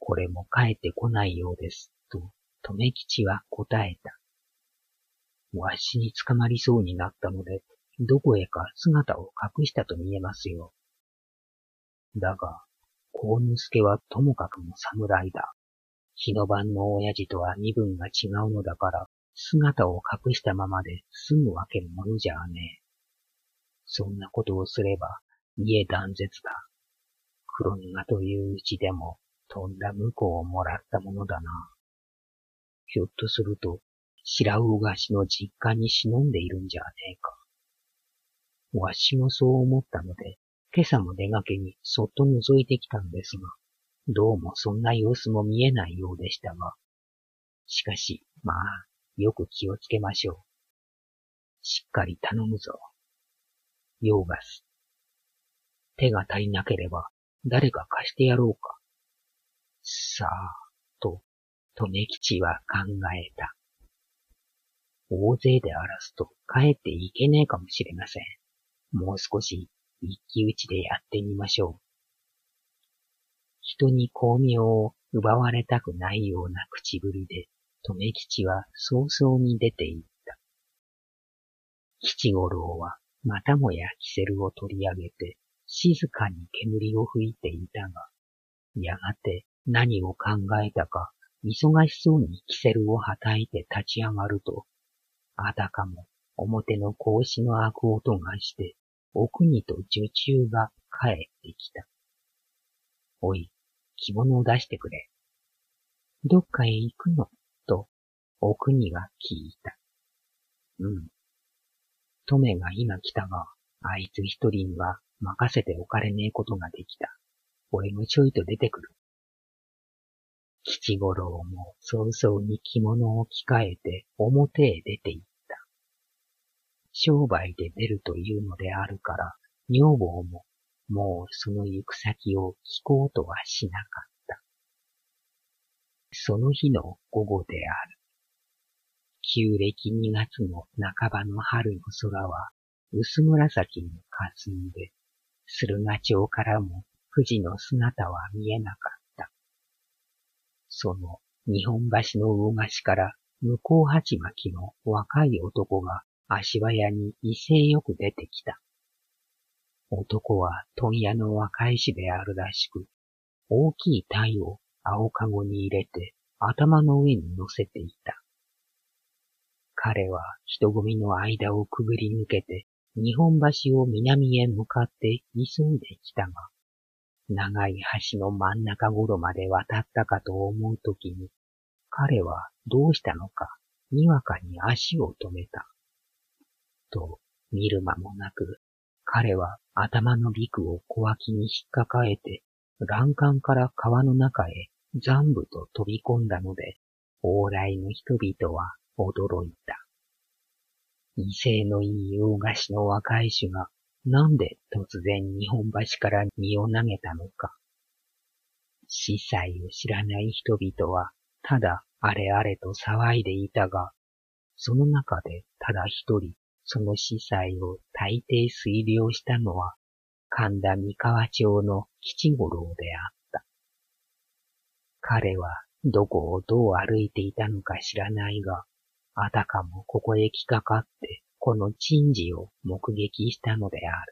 Speaker 1: これも帰ってこないようです、と、留吉は答えた。わしに捕まりそうになったので、どこへか姿を隠したと見えますよ。だが、幸之助はともかくも侍だ。日の晩の親父とは身分が違うのだから、姿を隠したままで済むわけのものじゃあねえ。そんなことをすれば、家断絶だ。黒沼といううちでも、とんだ婿をもらったものだな。ひょっとすると、白魚河岸の実家に忍んでいるんじゃねえか。わしもそう思ったので、今朝も出がけにそっと覗いてきたんですが、どうもそんな様子も見えないようでしたが、しかし、まあ、よく気をつけましょう。しっかり頼むぞ。ヨーガス。手が足りなければ、誰か貸してやろうか。さあ、と、留吉は考えた。大勢で荒らすと帰っていけねえかもしれません。もう少し一騎打ちでやってみましょう。人に巧妙を奪われたくないような口ぶりで、留吉は早々に出て行った。吉五郎はまたもやキセルを取り上げて、静かに煙を吹いていたが、やがて何を考えたか、忙しそうにキセルをはたいて立ち上がると、あたかも表の格子の開く音がして、奥にと女中が帰ってきた。おい、着物を出してくれ。どっかへ行くのと、奥には聞いた。うん。トメが今来たが、あいつ一人には任せておかれねえことができた。俺もちょいと出てくる。吉五郎も早々に着物を着替えて表へ出て行った。商売で出るというのであるから、女房ももうその行く先を聞こうとはしなかった。その日の午後である。旧暦二月の半ばの春の空は薄紫に霞んで、駿河町からも富士の姿は見えなかった。その日本橋の魚河岸から向こう鉢巻きの若い男が足早に威勢よく出てきた。男は問屋の若い師であるらしく、大きい鯛を青かごに入れて頭の上に乗せていた。彼は人混みの間をくぐり抜けて日本橋を南へ向かって急いできたが、長い橋の真ん中頃まで渡ったかと思うときに、彼はどうしたのか、にわかに足を止めた。と、見る間もなく、彼は頭のビクを小脇に引っかかえて、欄干から川の中へ残部と飛び込んだので、往来の人々は驚いた。威勢のいい魚河岸の若い種が、なんで突然日本橋から身を投げたのか。司祭を知らない人々は、ただあれあれと騒いでいたが、その中でただ一人、その司祭を大抵推量したのは、神田三河町の吉五郎であった。彼はどこをどう歩いていたのか知らないが、あたかもここへ来かかって、この珍事を目撃したのである。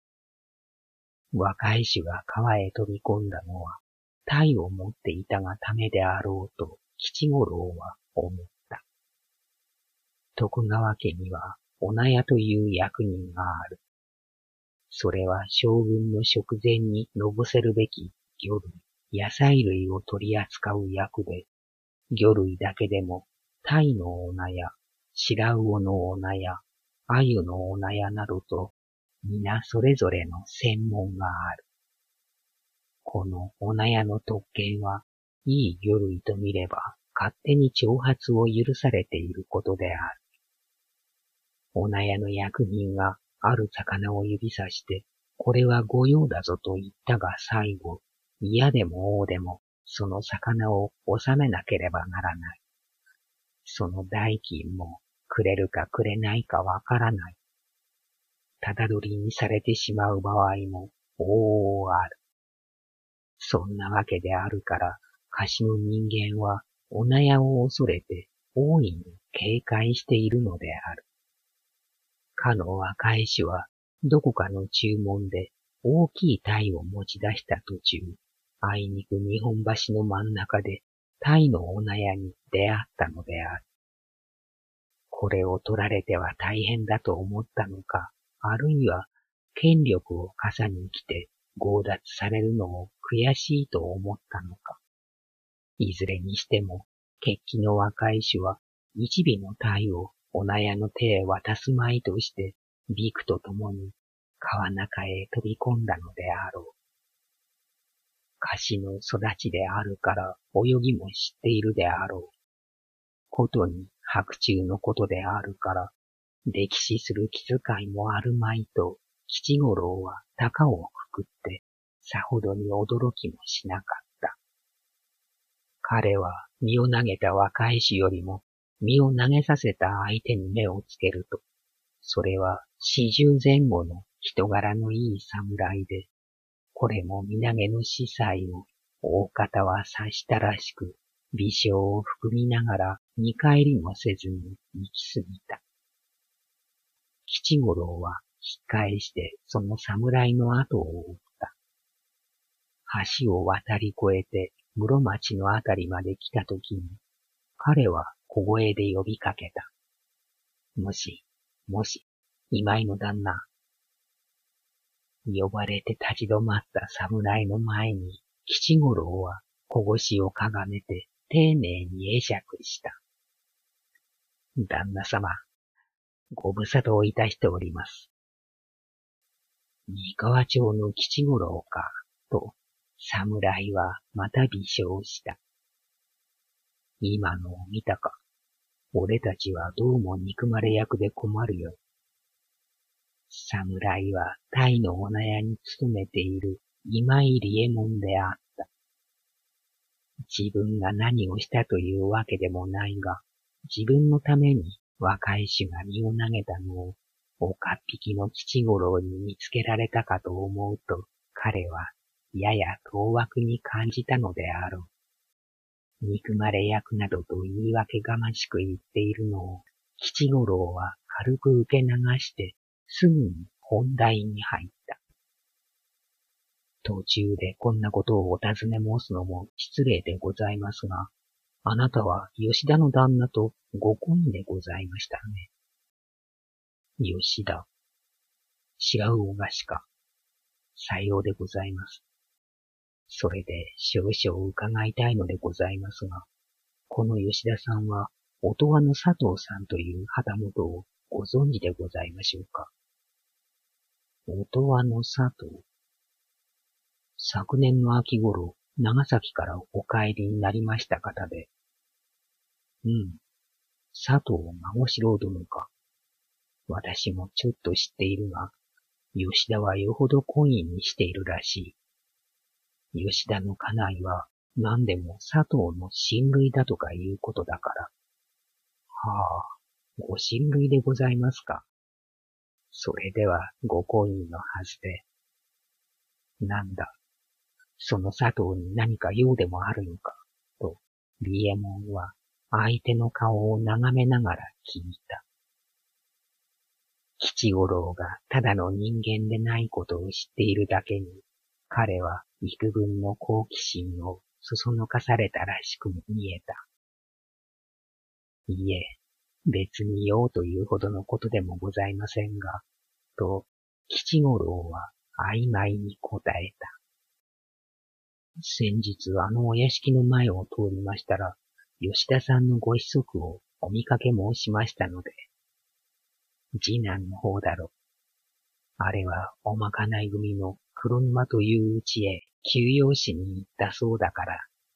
Speaker 1: 若い種が川へ飛び込んだのは、鯛を持っていたがためであろうと、吉五郎は思った。徳川家には、おなやという役人がある。それは将軍の食前にのぼせるべき魚類、野菜類を取り扱う役で、魚類だけでも、鯛のおなや、白魚のおなや、鮎のおなやなどと、皆それぞれの専門がある。このおなやの特権は、いい魚類と見れば、勝手に挑発を許されていることである。おなやの役人がある魚を指さして、これは御用だぞと言ったが最後、嫌でも王でも、その魚を収めなければならない。その代金もくれるかくれないかわからない。ただ取りにされてしまう場合も、おおある。そんなわけであるから、 橋の人間は女屋を恐れて大いに警戒しているのである。かの若い衆はどこかの注文で大きい鯛を持ち出した途中、あいにく日本橋の真ん中で鯛の女屋に出会ったのである。これを取られては大変だと思ったのか、あるいは権力を傘に来て強奪されるのを悔しいと思ったのか。いずれにしても、血気の若い衆は一尾の鯛を女屋の手へ渡すまいとして、ビクと共に川中へ飛び込んだのであろう。菓子の育ちであるから泳ぎも知っているであろう。ことに白昼のことであるから、溺死する気遣いもあるまいと、吉五郎は高をくくって、さほどに驚きもしなかった。彼は身を投げた若い衆よりも、身を投げさせた相手に目をつけると、それは四十前後の人柄のいい侍で、これも身投げの司祭を大方は察したらしく、微笑を含みながら見返りもせずに行き過ぎた。吉五郎は引っ返してその侍の後を追った。橋を渡り越えて室町のあたりまで来たときに、彼は小声で呼びかけた。もし、もし、今井の旦那。呼ばれて立ち止まった侍の前に、吉五郎は小腰をかがめて丁寧に会釈した。旦那様、ご無沙汰をいたしております。三河町の吉五郎か、と、侍はまた微笑した。今のを見たか。俺たちはどうも憎まれ役で困るよ。侍はタイの女屋に勤めている今井利右衛門であった。自分が何をしたというわけでもないが、自分のために若い衆が身を投げたのを、おかっぴきの吉五郎に見つけられたかと思うと、彼はやや当惑に感じたのであろう。憎まれ役などと言い訳がましく言っているのを、吉五郎は軽く受け流して、すぐに本題に入った。途中でこんなことをお尋ね申すのも失礼でございますが、あなたは吉田の旦那とご婚でございましたね。吉田。白魚菓子か。さようでございます。それで少々伺いたいのでございますが、この吉田さんは音羽の佐藤さんという旗本をご存知でございましょうか。音羽の佐藤。昨年の秋頃、長崎からお帰りになりました方で。うん。佐藤孫四郎殿か。私もちょっと知っているが、吉田はよほど懇意にしているらしい。吉田の家内は何でも佐藤の親類だとかいうことだから。はあ、ご親類でございますか。それではご婚姻のはずで。なんだ、その佐藤に何か用でもあるのか、と、利右衛門は相手の顔を眺めながら聞いた。吉五郎がただの人間でないことを知っているだけに、彼は幾分の好奇心をそそのかされたらしくも見えた。いえ、別に用というほどのことでもございませんが、と、吉五郎は曖昧に答えた。先日あのお屋敷の前を通りましたら、吉田さんのご子息をお見かけ申しましたので、次男の方だろう。あれはおまかない組の黒沼という家へ休養しに行ったそうだから。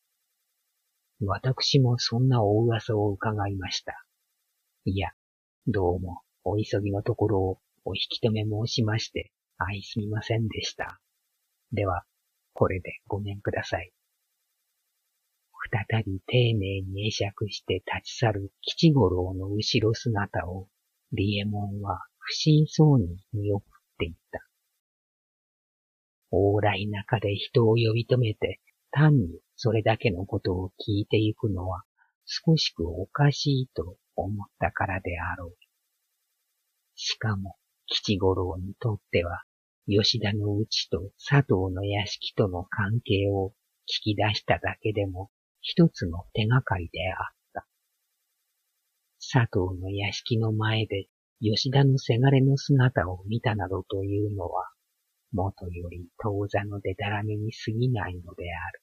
Speaker 1: 私もそんなお噂を伺いました。いや、どうもお急ぎのところをお引き止め申しまして、相すみませんでした。では、これでごめんください。再び丁寧に会釈して立ち去る吉五郎の後ろ姿を、利右衛門は不審そうに見送っていった。往来中で人を呼び止めて、 単にそれだけのことを聞いていくのは少しくおかしいと思ったからであろう。しかも吉五郎にとっては吉田の家と佐藤の屋敷との関係を聞き出しただけでも一つの手がかりであった。佐藤の屋敷の前で吉田のせがれの姿を見たなどというのは、もとより当座のでたらめに過ぎないのである。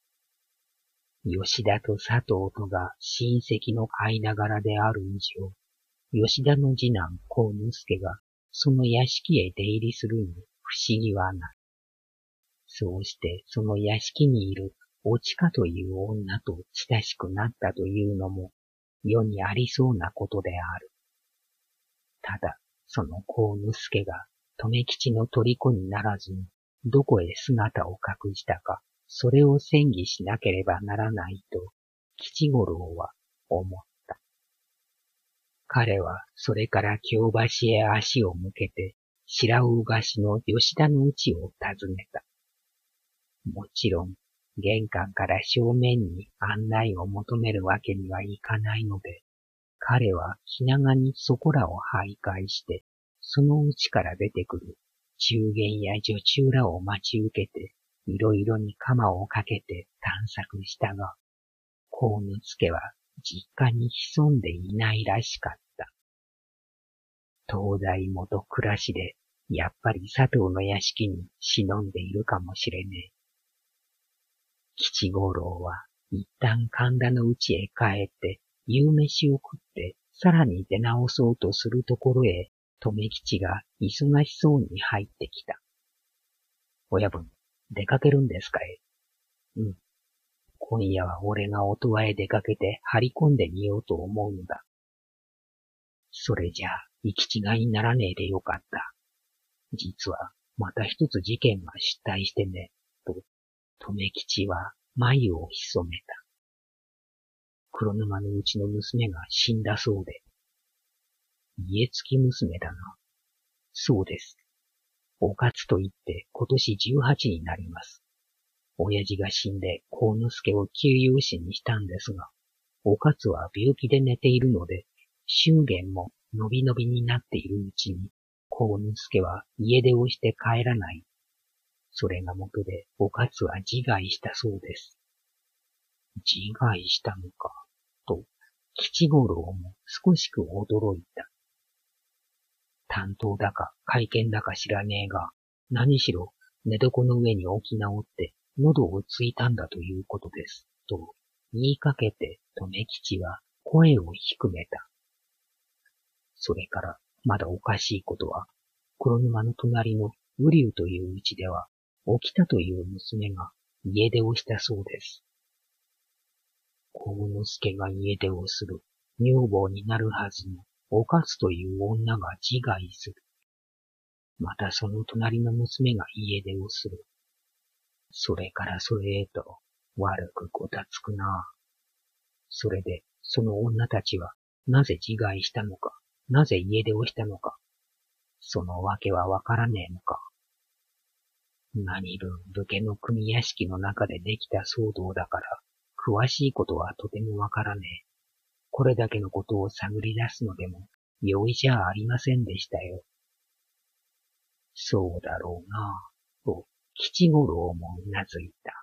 Speaker 1: 吉田と佐藤とが親戚の間柄である以上、吉田の次男幸之助がその屋敷へ出入りするに不思議はない。そうしてその屋敷にいるおちかという女と親しくなったというのも世にありそうなことである。ただ、その幸之助が留吉の虜にならずにどこへ姿を隠したか、それを詮議しなければならないと吉五郎は思った。彼はそれから京橋へ足を向けて白魚河岸の吉田の家を訪ねた。もちろん玄関から正面に案内を求めるわけにはいかないので、彼は気長にそこらを徘徊して、その家から出てくる中間や女中らを待ち受けて、いろいろに鎌をかけて探索したが、幸之助は実家に潜んでいないらしかった。東大元暮らしで、やっぱり佐藤の屋敷に忍んでいるかもしれねえ。吉五郎は一旦神田の家へ帰って夕飯を食ってさらに出直そうとするところへ留吉が忙しそうに入ってきた。親分、出かけるんですかい？うん。今夜は俺が音羽へ出かけて張り込んでみようと思うのだ。それじゃあ行き違いにならねえでよかった。実はまた一つ事件が出題してね、と留吉は眉を潜めた。黒沼のうちの娘が死んだそうで。家付き娘だな。そうです。おかつと言って今年じゅうはちになります。親父が死んで幸之助を休養士にしたんですが、おかつは病気で寝ているので、祝言ものびのびになっているうちに、幸之助は家出をして帰らない。それが元で、おかつは自害したそうです。自害したのか、と、吉五郎も少しく驚いた。担当だか会見だか知らねえが、何しろ寝床の上に置き直って喉をついたんだということです。と言いかけて留吉は声を低めた。それからまだおかしいことは、黒沼の隣の瓜生という家では、起きたという娘が家出をしたそうです。幸之助が家出をする、女房になるはずのおかつという女が自害する。またその隣の娘が家出をする。それからそれへと悪くごたつくな。それでその女たちはなぜ自害したのか、なぜ家出をしたのか、そのわけはわからねえのか。何分武家の組屋敷の中でできた騒動だから、詳しいことはとてもわからねえ。これだけのことを探り出すのでも容易じゃありませんでしたよ。そうだろうなぁ、と吉五郎もうなずいた。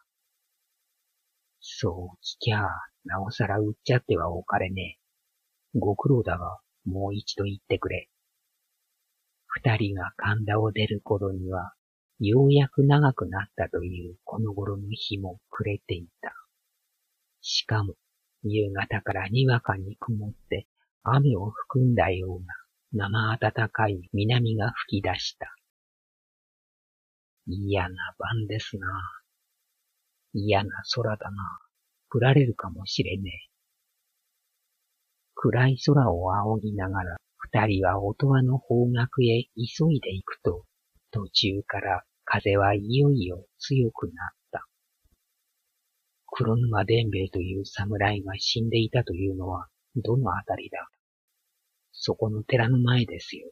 Speaker 1: そう聞きゃあ、なおさら売っちゃってはおかれねえ。ご苦労だが、もう一度言ってくれ。二人が神田を出る頃には、ようやく長くなったというこの頃の日も暮れていた。しかも、夕方からにわかに曇って雨を含んだような生暖かい南が吹き出した。嫌な晩ですな。嫌な空だな。降られるかもしれねえ。暗い空を仰ぎながら二人は音羽の方角へ急いで行くと、途中から風はいよいよ強くなった。黒沼伝兵衛という侍が死んでいたというのはどのあたりだ？そこの寺の前ですよ。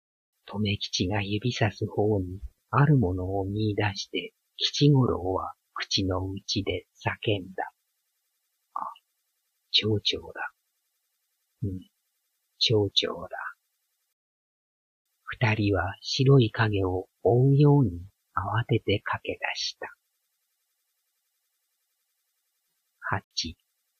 Speaker 1: 留吉が指さす方にあるものを見出して、吉五郎は口の内で叫んだ。あ、町長だ。うん、町長だ。二人は白い影を追うように慌てて駆け出した。八。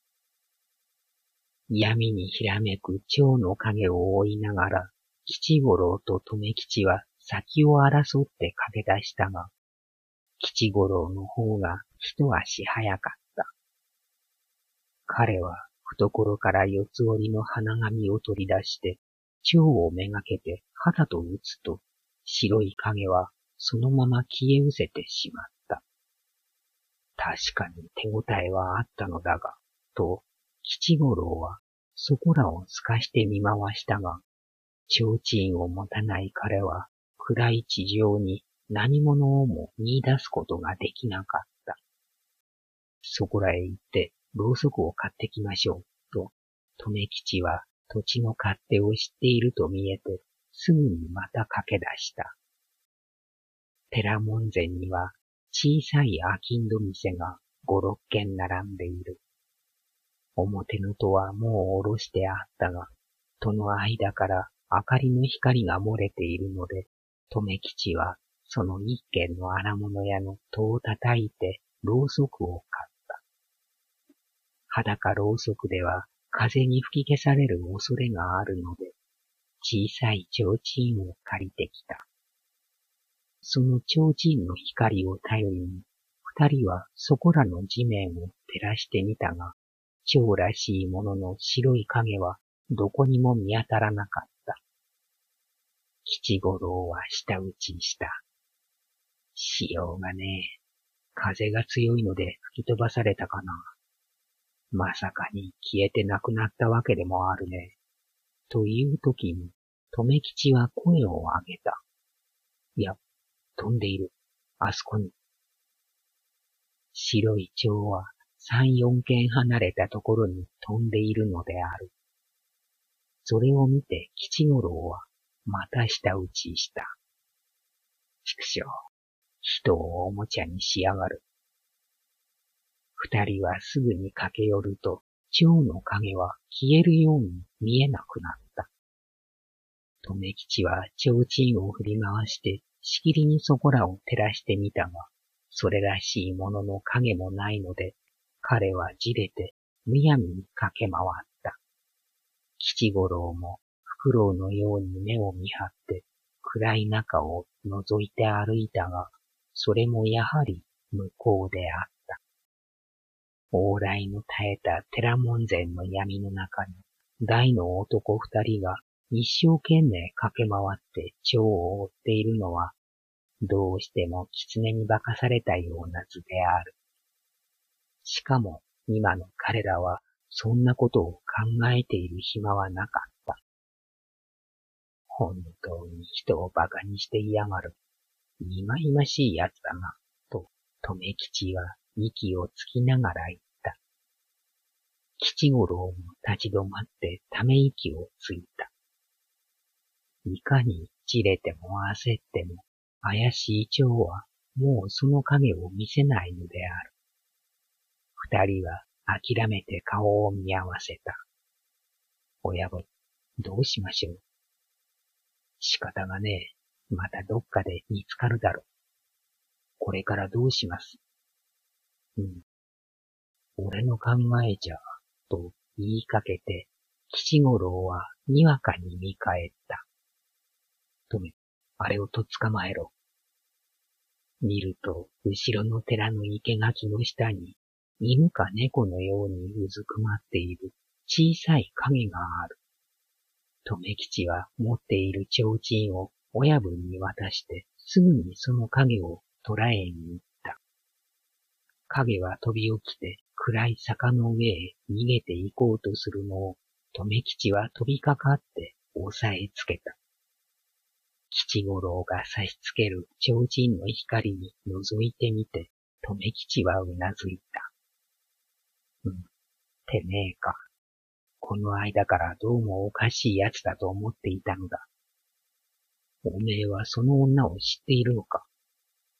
Speaker 1: 闇にひらめく蝶の影を追いながら、吉五郎と留吉は先を争って駆け出したが、吉五郎の方が一足早かった。彼は懐から四つ折りの花紙を取り出して、蝶をめがけて旗と打つと、白い影はそのまま消え失せてしまった。確かに手応えはあったのだが、と、吉五郎はそこらを透かして見回したが、提灯を持たない彼は暗い地上に何者をも見出すことができなかった。そこらへ行ってろうそくを買ってきましょう、と、留吉は土地の勝手を知っていると見えて、すぐにまた駆け出した。寺門前には小さい商人店が五六軒並んでいる。表の戸はもう下ろしてあったが、戸の間から明かりの光が漏れているので、留吉はその一軒の荒物屋の戸を叩いてろうそくを買った。裸ろうそくでは風に吹き消される恐れがあるので、小さい提灯を借りてきた。その提灯の光を頼りに、二人はそこらの地面を照らしてみたが、蝶らしいものの白い影はどこにも見当たらなかった。吉五郎は舌打ちした。しようがねえ。風が強いので吹き飛ばされたかな。まさかに消えてなくなったわけでもあるね。というときに、留吉は声を上げた。いや、飛んでいる。あそこに。白い蝶は三四軒離れたところに飛んでいるのである。それを見て吉五郎はまた舌打ちした。畜生、人をおもちゃにしやがる。二人はすぐに駆け寄ると、蝶の影は消えるように見えなくなった。留吉は提灯を振り回して、しきりにそこらを照らしてみたが、それらしいものの影もないので、彼はじれてむやみに駆け回った。吉五郎もフクロウのように目を見張って、暗い中を覗いて歩いたが、それもやはり向こうであった。往来の絶えた寺門前の闇の中に、大の男二人が一生懸命駆け回って蝶を追っているのは、どうしても狐に化かされたような図である。しかも今の彼らはそんなことを考えている暇はなかった。本当に人を馬鹿にしていやがる。いまいましいやつだな、と留吉は息をつきながら言った。吉五郎も立ち止まってため息をついた。いかにじれても焦っても、怪しい蝶はもうその影を見せないのである。二人は諦めて顔を見合わせた。親分、どうしましょう。仕方がねえ。またどっかで見つかるだろう。これからどうします。うん。俺の考えじゃ、と言いかけて、吉五郎はにわかに見返った。とめ、あれをとっ捕まえろ。見ると、後ろの寺の生垣の下に、犬か猫のようにうずくまっている小さい影がある。留吉は持っている提灯を親分に渡して、すぐにその影を捕らえに行った。影は飛び起きて暗い坂の上へ逃げて行こうとするのを、留吉は飛びかかって押さえつけた。吉五郎が差しつける提灯の光に覗いてみて、留吉はうなずいた。うん、てめえか。この間からどうもおかしいやつだと思っていたのだ。おめえはその女を知っているのか。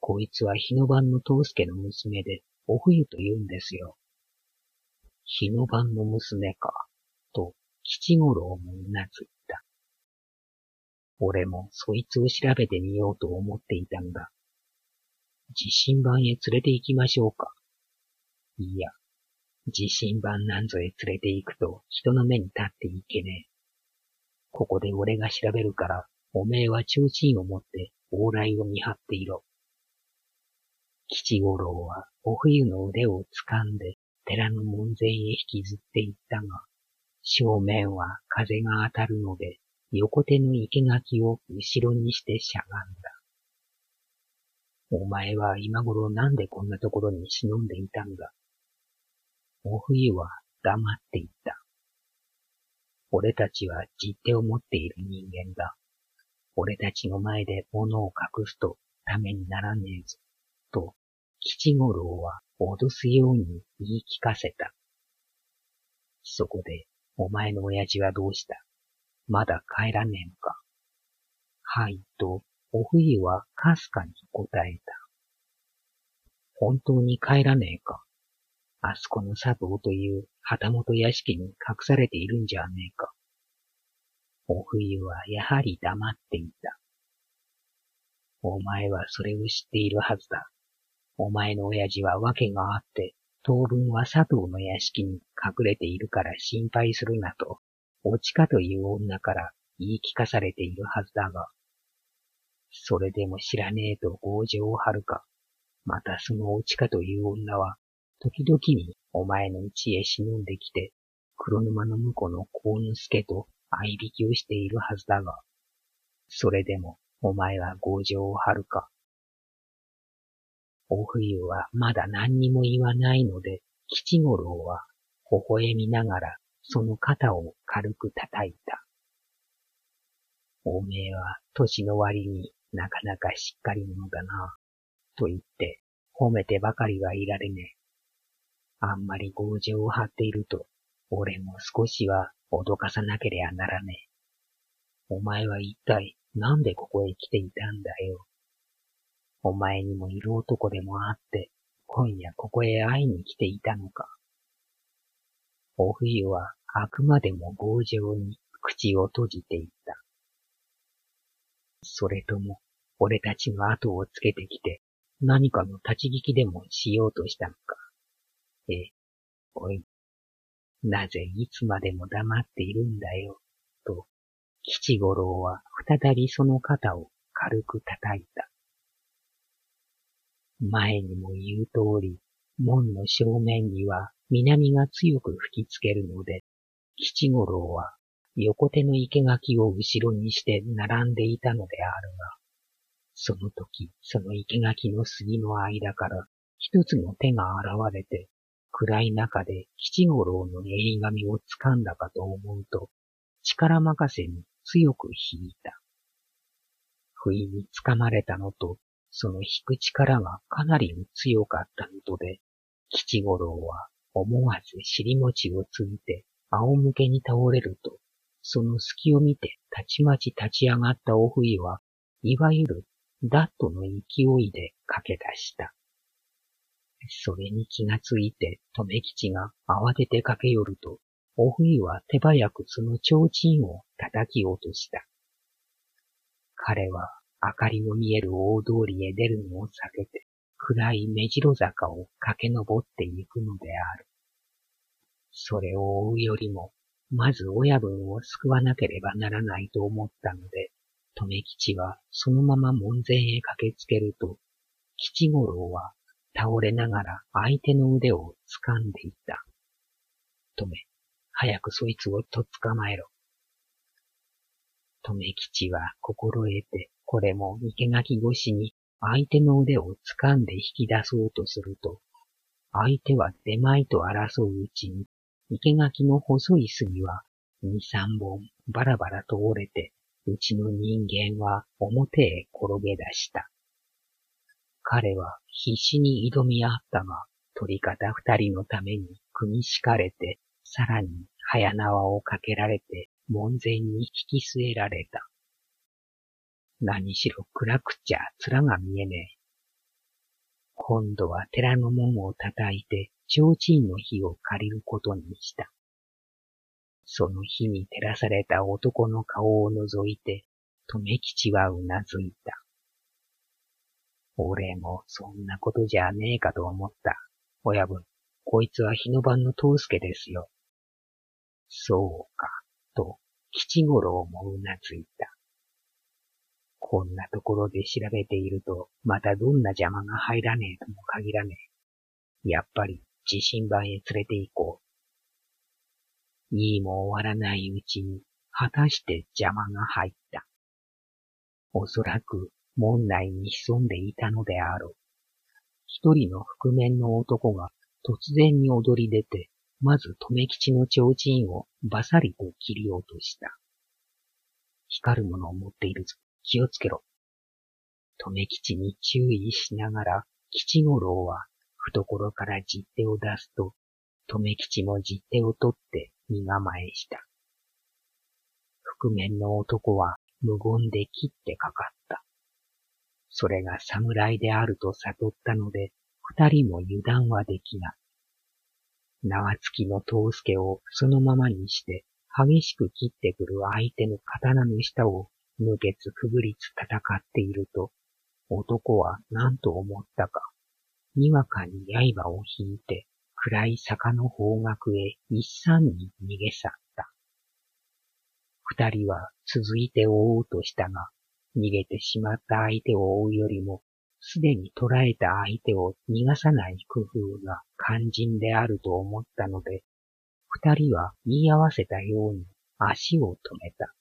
Speaker 1: こいつは日野番の藤助の娘で、お冬と言うんですよ。日野番の娘か、と、吉五郎もうなずいた。俺もそいつを調べてみようと思っていたんだ。地震番へ連れて行きましょうか。いや、地震番なんぞへ連れて行くと人の目に立っていけねえ。ここで俺が調べるから、おめえは提灯を持って往来を見張っていろ。吉五郎はお冬の腕を掴んで寺の門前へ引きずって行ったが、正面は風が当たるので、横手の生垣を後ろにしてしゃがんだ。お前は今頃なんでこんなところに忍んでいたんだ。お冬は黙っていた。俺たちは実手を持っている人間だ。俺たちの前で物を隠すとためにならねえぞ。と、吉五郎は脅すように言い聞かせた。そこで、お前の親父はどうした？まだ帰らねえのか。はい、と、お冬はかすかに答えた。本当に帰らねえか。あそこの佐藤という旗本屋敷に隠されているんじゃねえか。お冬はやはり黙っていた。お前はそれを知っているはずだ。お前の親父は訳があって、当分は佐藤の屋敷に隠れているから心配するなと、おちかという女から言い聞かされているはずだが、それでも知らねえと強情を張るか。またそのおちかという女は、時々にお前の家へ忍んできて、黒沼の婿の幸之助と相引きをしているはずだが、それでもお前は強情を張るか。お冬はまだ何にも言わないので、吉五郎は微笑みながらその肩を軽く叩いた。おめえは年の割になかなかしっかり者だな、と言って褒めてばかりはいられねえ。あんまり強情を張っていると、俺も少しは脅かさなければならねえ。お前は一体なんでここへ来ていたんだよ。お前にもいる男でもあって、今夜ここへ会いに来ていたのか。お冬はあくまでも強情に口を閉じていった。それとも、俺たちの後をつけてきて、何かの立ち聞きでもしようとしたのか。え、おい、なぜいつまでも黙っているんだよ、と、吉五郎は再びその肩を軽く叩いた。前にも言う通り、門の正面には南が強く吹きつけるので、吉五郎は横手の生垣を後ろにして並んでいたのであるが、その時、その生垣の杉の間から一つの手が現れて、暗い中で吉五郎の襟髪を掴んだかと思うと、力任せに強く引いた。不意に掴まれたのと、その引く力がかなり強かったのとで、吉五郎は思わず尻餅をついて仰向けに倒れると、その隙を見てたちまち立ち上がったお冬は、いわゆるダットの勢いで駆け出した。それに気がついて留吉が慌てて駆け寄ると、お冬は手早くその提灯を叩き落とした。彼は明かりの見える大通りへ出るのを避けて、暗い目白坂を駆け上っていくのである。それを追うよりも、まず親分を救わなければならないと思ったので、留吉はそのまま門前へ駆けつけると、吉五郎は倒れながら相手の腕を掴んでいた。留、早くそいつをと捕まえろ。留吉は心得て、これも生垣越しに相手の腕を掴んで引き出そうとすると、相手は出まいと争ううちに、生垣の細い杉は二三本バラバラと折れて、うちの人間は表へ転げ出した。彼は必死に挑み合ったが、鳥方二人のために組み敷かれて、さらに早縄をかけられて門前に引き据えられた。何しろ暗くっちゃ面が見えねえ。 今度は寺の門を叩いて、提灯の火を借りることにした。その火に照らされた男の顔を覗いて、留吉はうなずいた。俺もそんなことじゃねえかと思った。親分、こいつは日の番の藤助ですよ。そうか、と、吉五郎もうなずいた。こんなところで調べていると、またどんな邪魔が入らねえとも限らねえ。やっぱり、地震番へ連れて行こう。いいも終わらないうちに、果たして邪魔が入った。おそらく、門内に潜んでいたのであろう。一人の覆面の男が突然に踊り出て、まず留吉の提灯をバサリと切り落とした。光るものを持っているぞ。気をつけろ。留吉に注意しながら、吉五郎は懐から十手を出すと、留吉も十手を取って身構えした。覆面の男は無言で切ってかかった。それが侍であると悟ったので、二人も油断はできない。縄付きの藤助をそのままにして、激しく切ってくる相手の刀の下を無血くぐりつ戦っていると、男は何と思ったか、にわかに刃を引いて、暗い坂の方角へ一山に逃げ去った。二人は続いて追おうとしたが、逃げてしまった相手を追うよりも、すでに捕らえた相手を逃がさない工夫が肝心であると思ったので、二人は言い合わせたように足を止めた。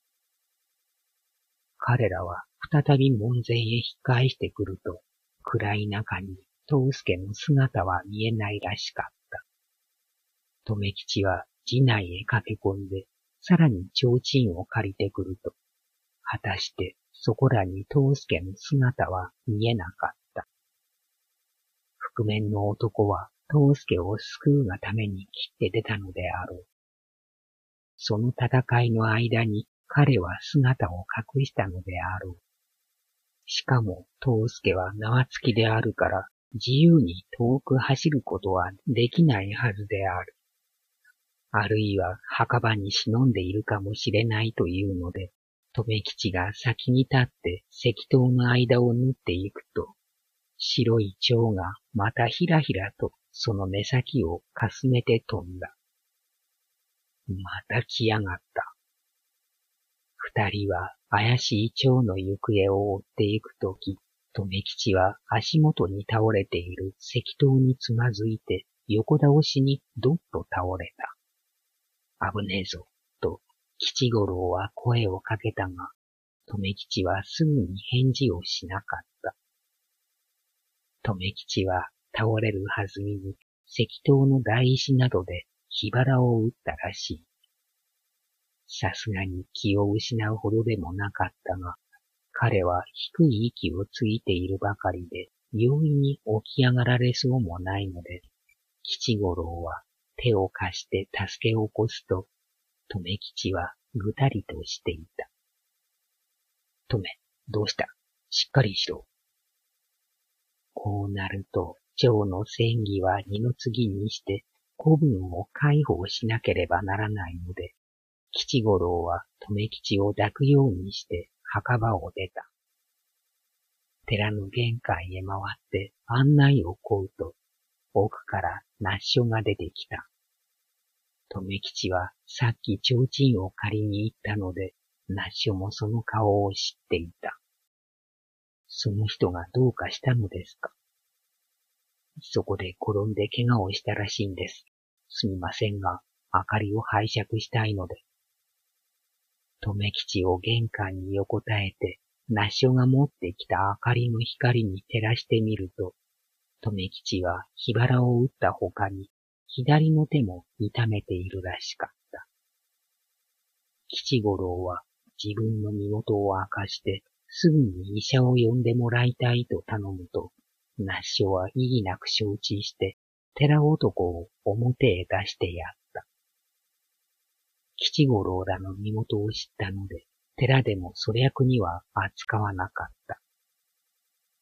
Speaker 1: 彼らは再び門前へ引き返してくると、暗い中に藤助の姿は見えないらしかった。留吉は寺内へ駆け込んで、さらに提灯を借りてくると、果たしてそこらに藤助の姿は見えなかった。覆面の男は藤助を救うがために切って出たのであろう。その戦いの間に彼は姿を隠したのであろう。しかも藤助は縄付きであるから自由に遠く走ることはできないはずである。あるいは墓場に忍んでいるかもしれないというので、留吉が先に立って石塔の間を縫っていくと、白い蝶がまたひらひらとその目先をかすめて飛んだ。また来やがった。二人は怪しい蝶の行方を追っていくとき、留吉は足元に倒れている石塔につまずいて横倒しにどっと倒れた。危ねえぞ、と吉五郎は声をかけたが、留吉はすぐに返事をしなかった。留吉は倒れるはずみに石塔の台石などで火腹を打ったらしい。さすがに気を失うほどでもなかったが、彼は低い息をついているばかりで、容易に起き上がられそうもないので、吉五郎は手を貸して助け起こすと、留吉はぐたりとしていた。留、どうした？しっかりしろ。こうなると、蝶の戦議は二の次にして、子分を介抱しなければならないので、吉五郎は留吉を抱くようにして墓場を出た。寺の玄関へ回って案内を請うと、奥から那須所が出てきた。留吉はさっき提灯を借りに行ったので、那須所もその顔を知っていた。その人がどうかしたのですか？そこで転んで怪我をしたらしいんです。すみませんが、明かりを拝借したいので。留吉を玄関に横たえて、那須所が持ってきた明かりの光に照らしてみると、留吉は火腹を打ったほかに、左の手も痛めているらしかった。吉五郎は自分の身元を明かして、すぐに医者を呼んでもらいたいと頼むと、那須所は意義なく承知して、寺男を表へ出してやった。吉五郎らの身元を知ったので、寺でも粗略には扱わなかった。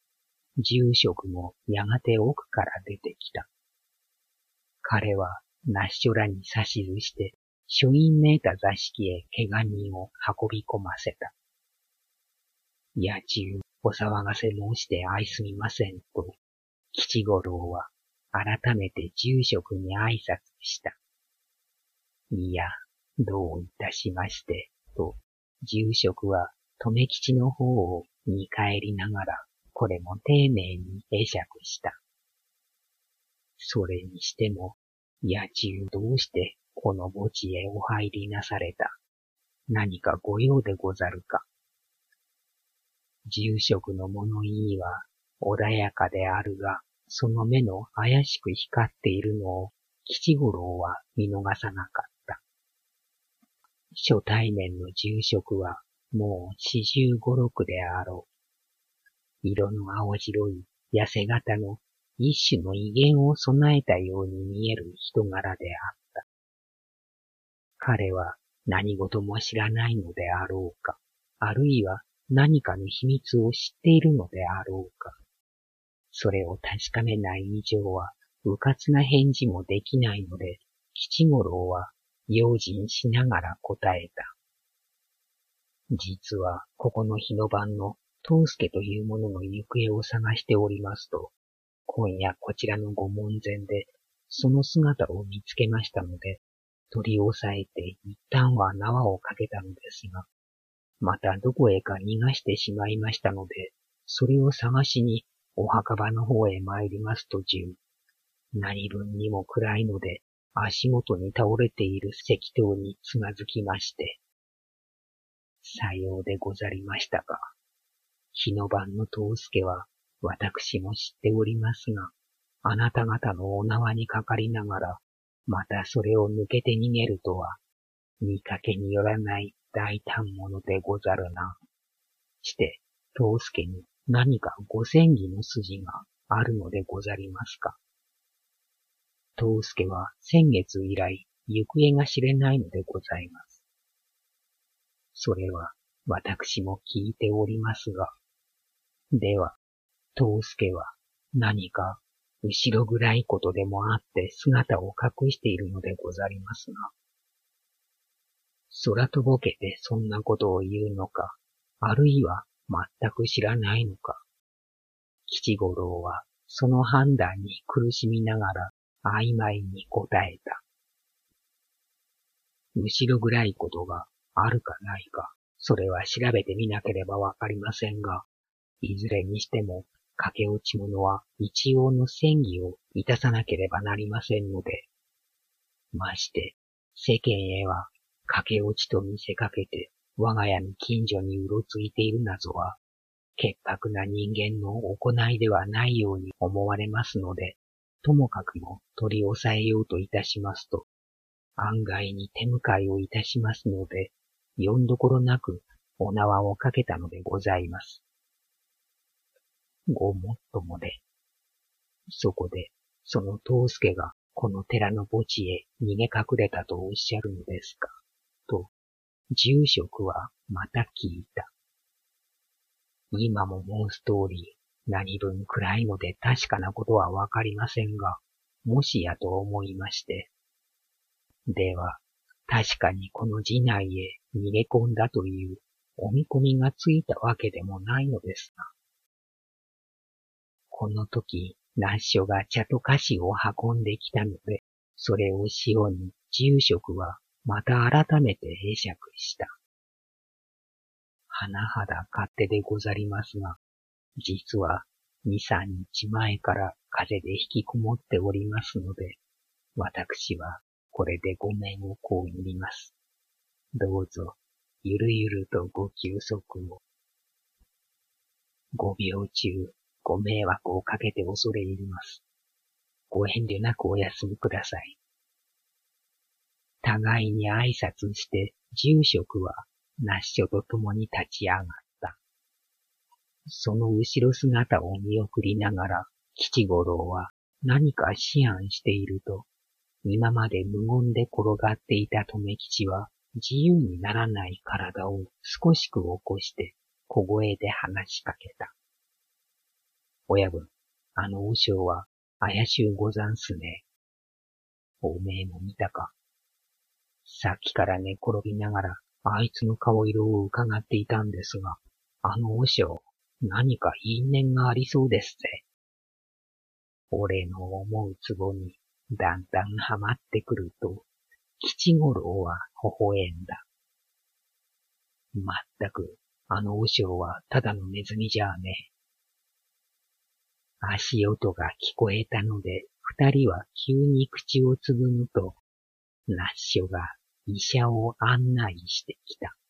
Speaker 1: 住職もやがて奥から出てきた。彼は那須所らに指図して、書院めいた座敷へ怪我人を運び込ませた。野中、お騒がせ申して愛すみませんと、吉五郎は改めて住職に挨拶した。いや、どういたしまして、と、住職は留吉の方を見返りながら、これも丁寧に会釈した。それにしても、野中どうしてこの墓地へお入りなされた。何かご用でござるか。住職の物言いは穏やかであるが、その目の怪しく光っているのを吉五郎は見逃さなかった。初対面の住職はもう四十五六であろう。色の青白い痩せ型の一種の威厳を備えたように見える人柄であった。彼は何事も知らないのであろうか、あるいは何かの秘密を知っているのであろうか。それを確かめない以上は、迂闊な返事もできないので、吉五郎は用心しながら答えた。実は、ここの日の晩の藤助という者の行方を探しておりますと、今夜こちらのご門前で、その姿を見つけましたので、取り押さえて一旦は縄をかけたのですが、またどこへか逃がしてしまいましたので、それを探しにお墓場の方へ参ります途中、何分にも暗いので、足元に倒れている石塔につまずきまして、さようでござりましたか。日の晩の藤助は、私も知っておりますが、あなた方のお縄にかかりながら、またそれを抜けて逃げるとは、見かけによらない大胆者でござるな。して、藤助に何かご詮議の筋があるのでござりますか。藤助は先月以来、行方が知れないのでございます。それは、私も聞いておりますが、では、藤助は何か後ろ暗いことでもあって姿を隠しているのでござりますが、空とぼけてそんなことを言うのか、あるいは全く知らないのか。吉五郎はその判断に苦しみながら曖昧に答えた。後ろ暗いことがあるかないか、それは調べてみなければわかりませんが、いずれにしても駆け落ち者は一応の詮議をいたさなければなりませんので、まして世間へは駆け落ちと見せかけて我が家の近所にうろついているなぞは、潔白な人間の行いではないように思われますので、ともかくも取り押さえようといたしますと、案外に手向かいをいたしますので、よんどころなくお縄をかけたのでございます。ごもっともで。そこで、その藤助がこの寺の墓地へ逃げ隠れたとおっしゃるのですか、と、住職はまた聞いた。今も申す通り、何分暗いので確かなことはわかりませんが、もしやと思いまして。では、確かにこの寺内へ逃げ込んだというお見込みがついたわけでもないのですが、この時、那須所が茶と菓子を運んできたので、それを塩に住職はまた改めて会釈した。甚だ勝手でござりますが、実は二三日前から風邪で引きこもっておりますので、私はこれでごめんをこう言います。どうぞ、ゆるゆるとご休息を。ご病中、ご迷惑をかけて恐れ入ります。ご遠慮なくお休みください。互いに挨拶して、住職は那須所と共に立ち上がった。その後ろ姿を見送りながら、吉五郎は何か思案していると、今まで無言で転がっていた留吉は、自由にならない体を少しく起こして、小声で話しかけた。 親分、あの和尚は怪しゅうござんすね。おめえも見たか。さっきから寝転びながらあいつの顔色を伺っていたんですが、あの和尚、何か因縁がありそうですぜ。俺の思うツボにだんだんはまってくると、吉五郎は微笑んだ。まったく、あの和尚はただのネズミじゃあねえ。足音が聞こえたので、二人は急に口をつぐむと、ナッショが医者を案内してきた。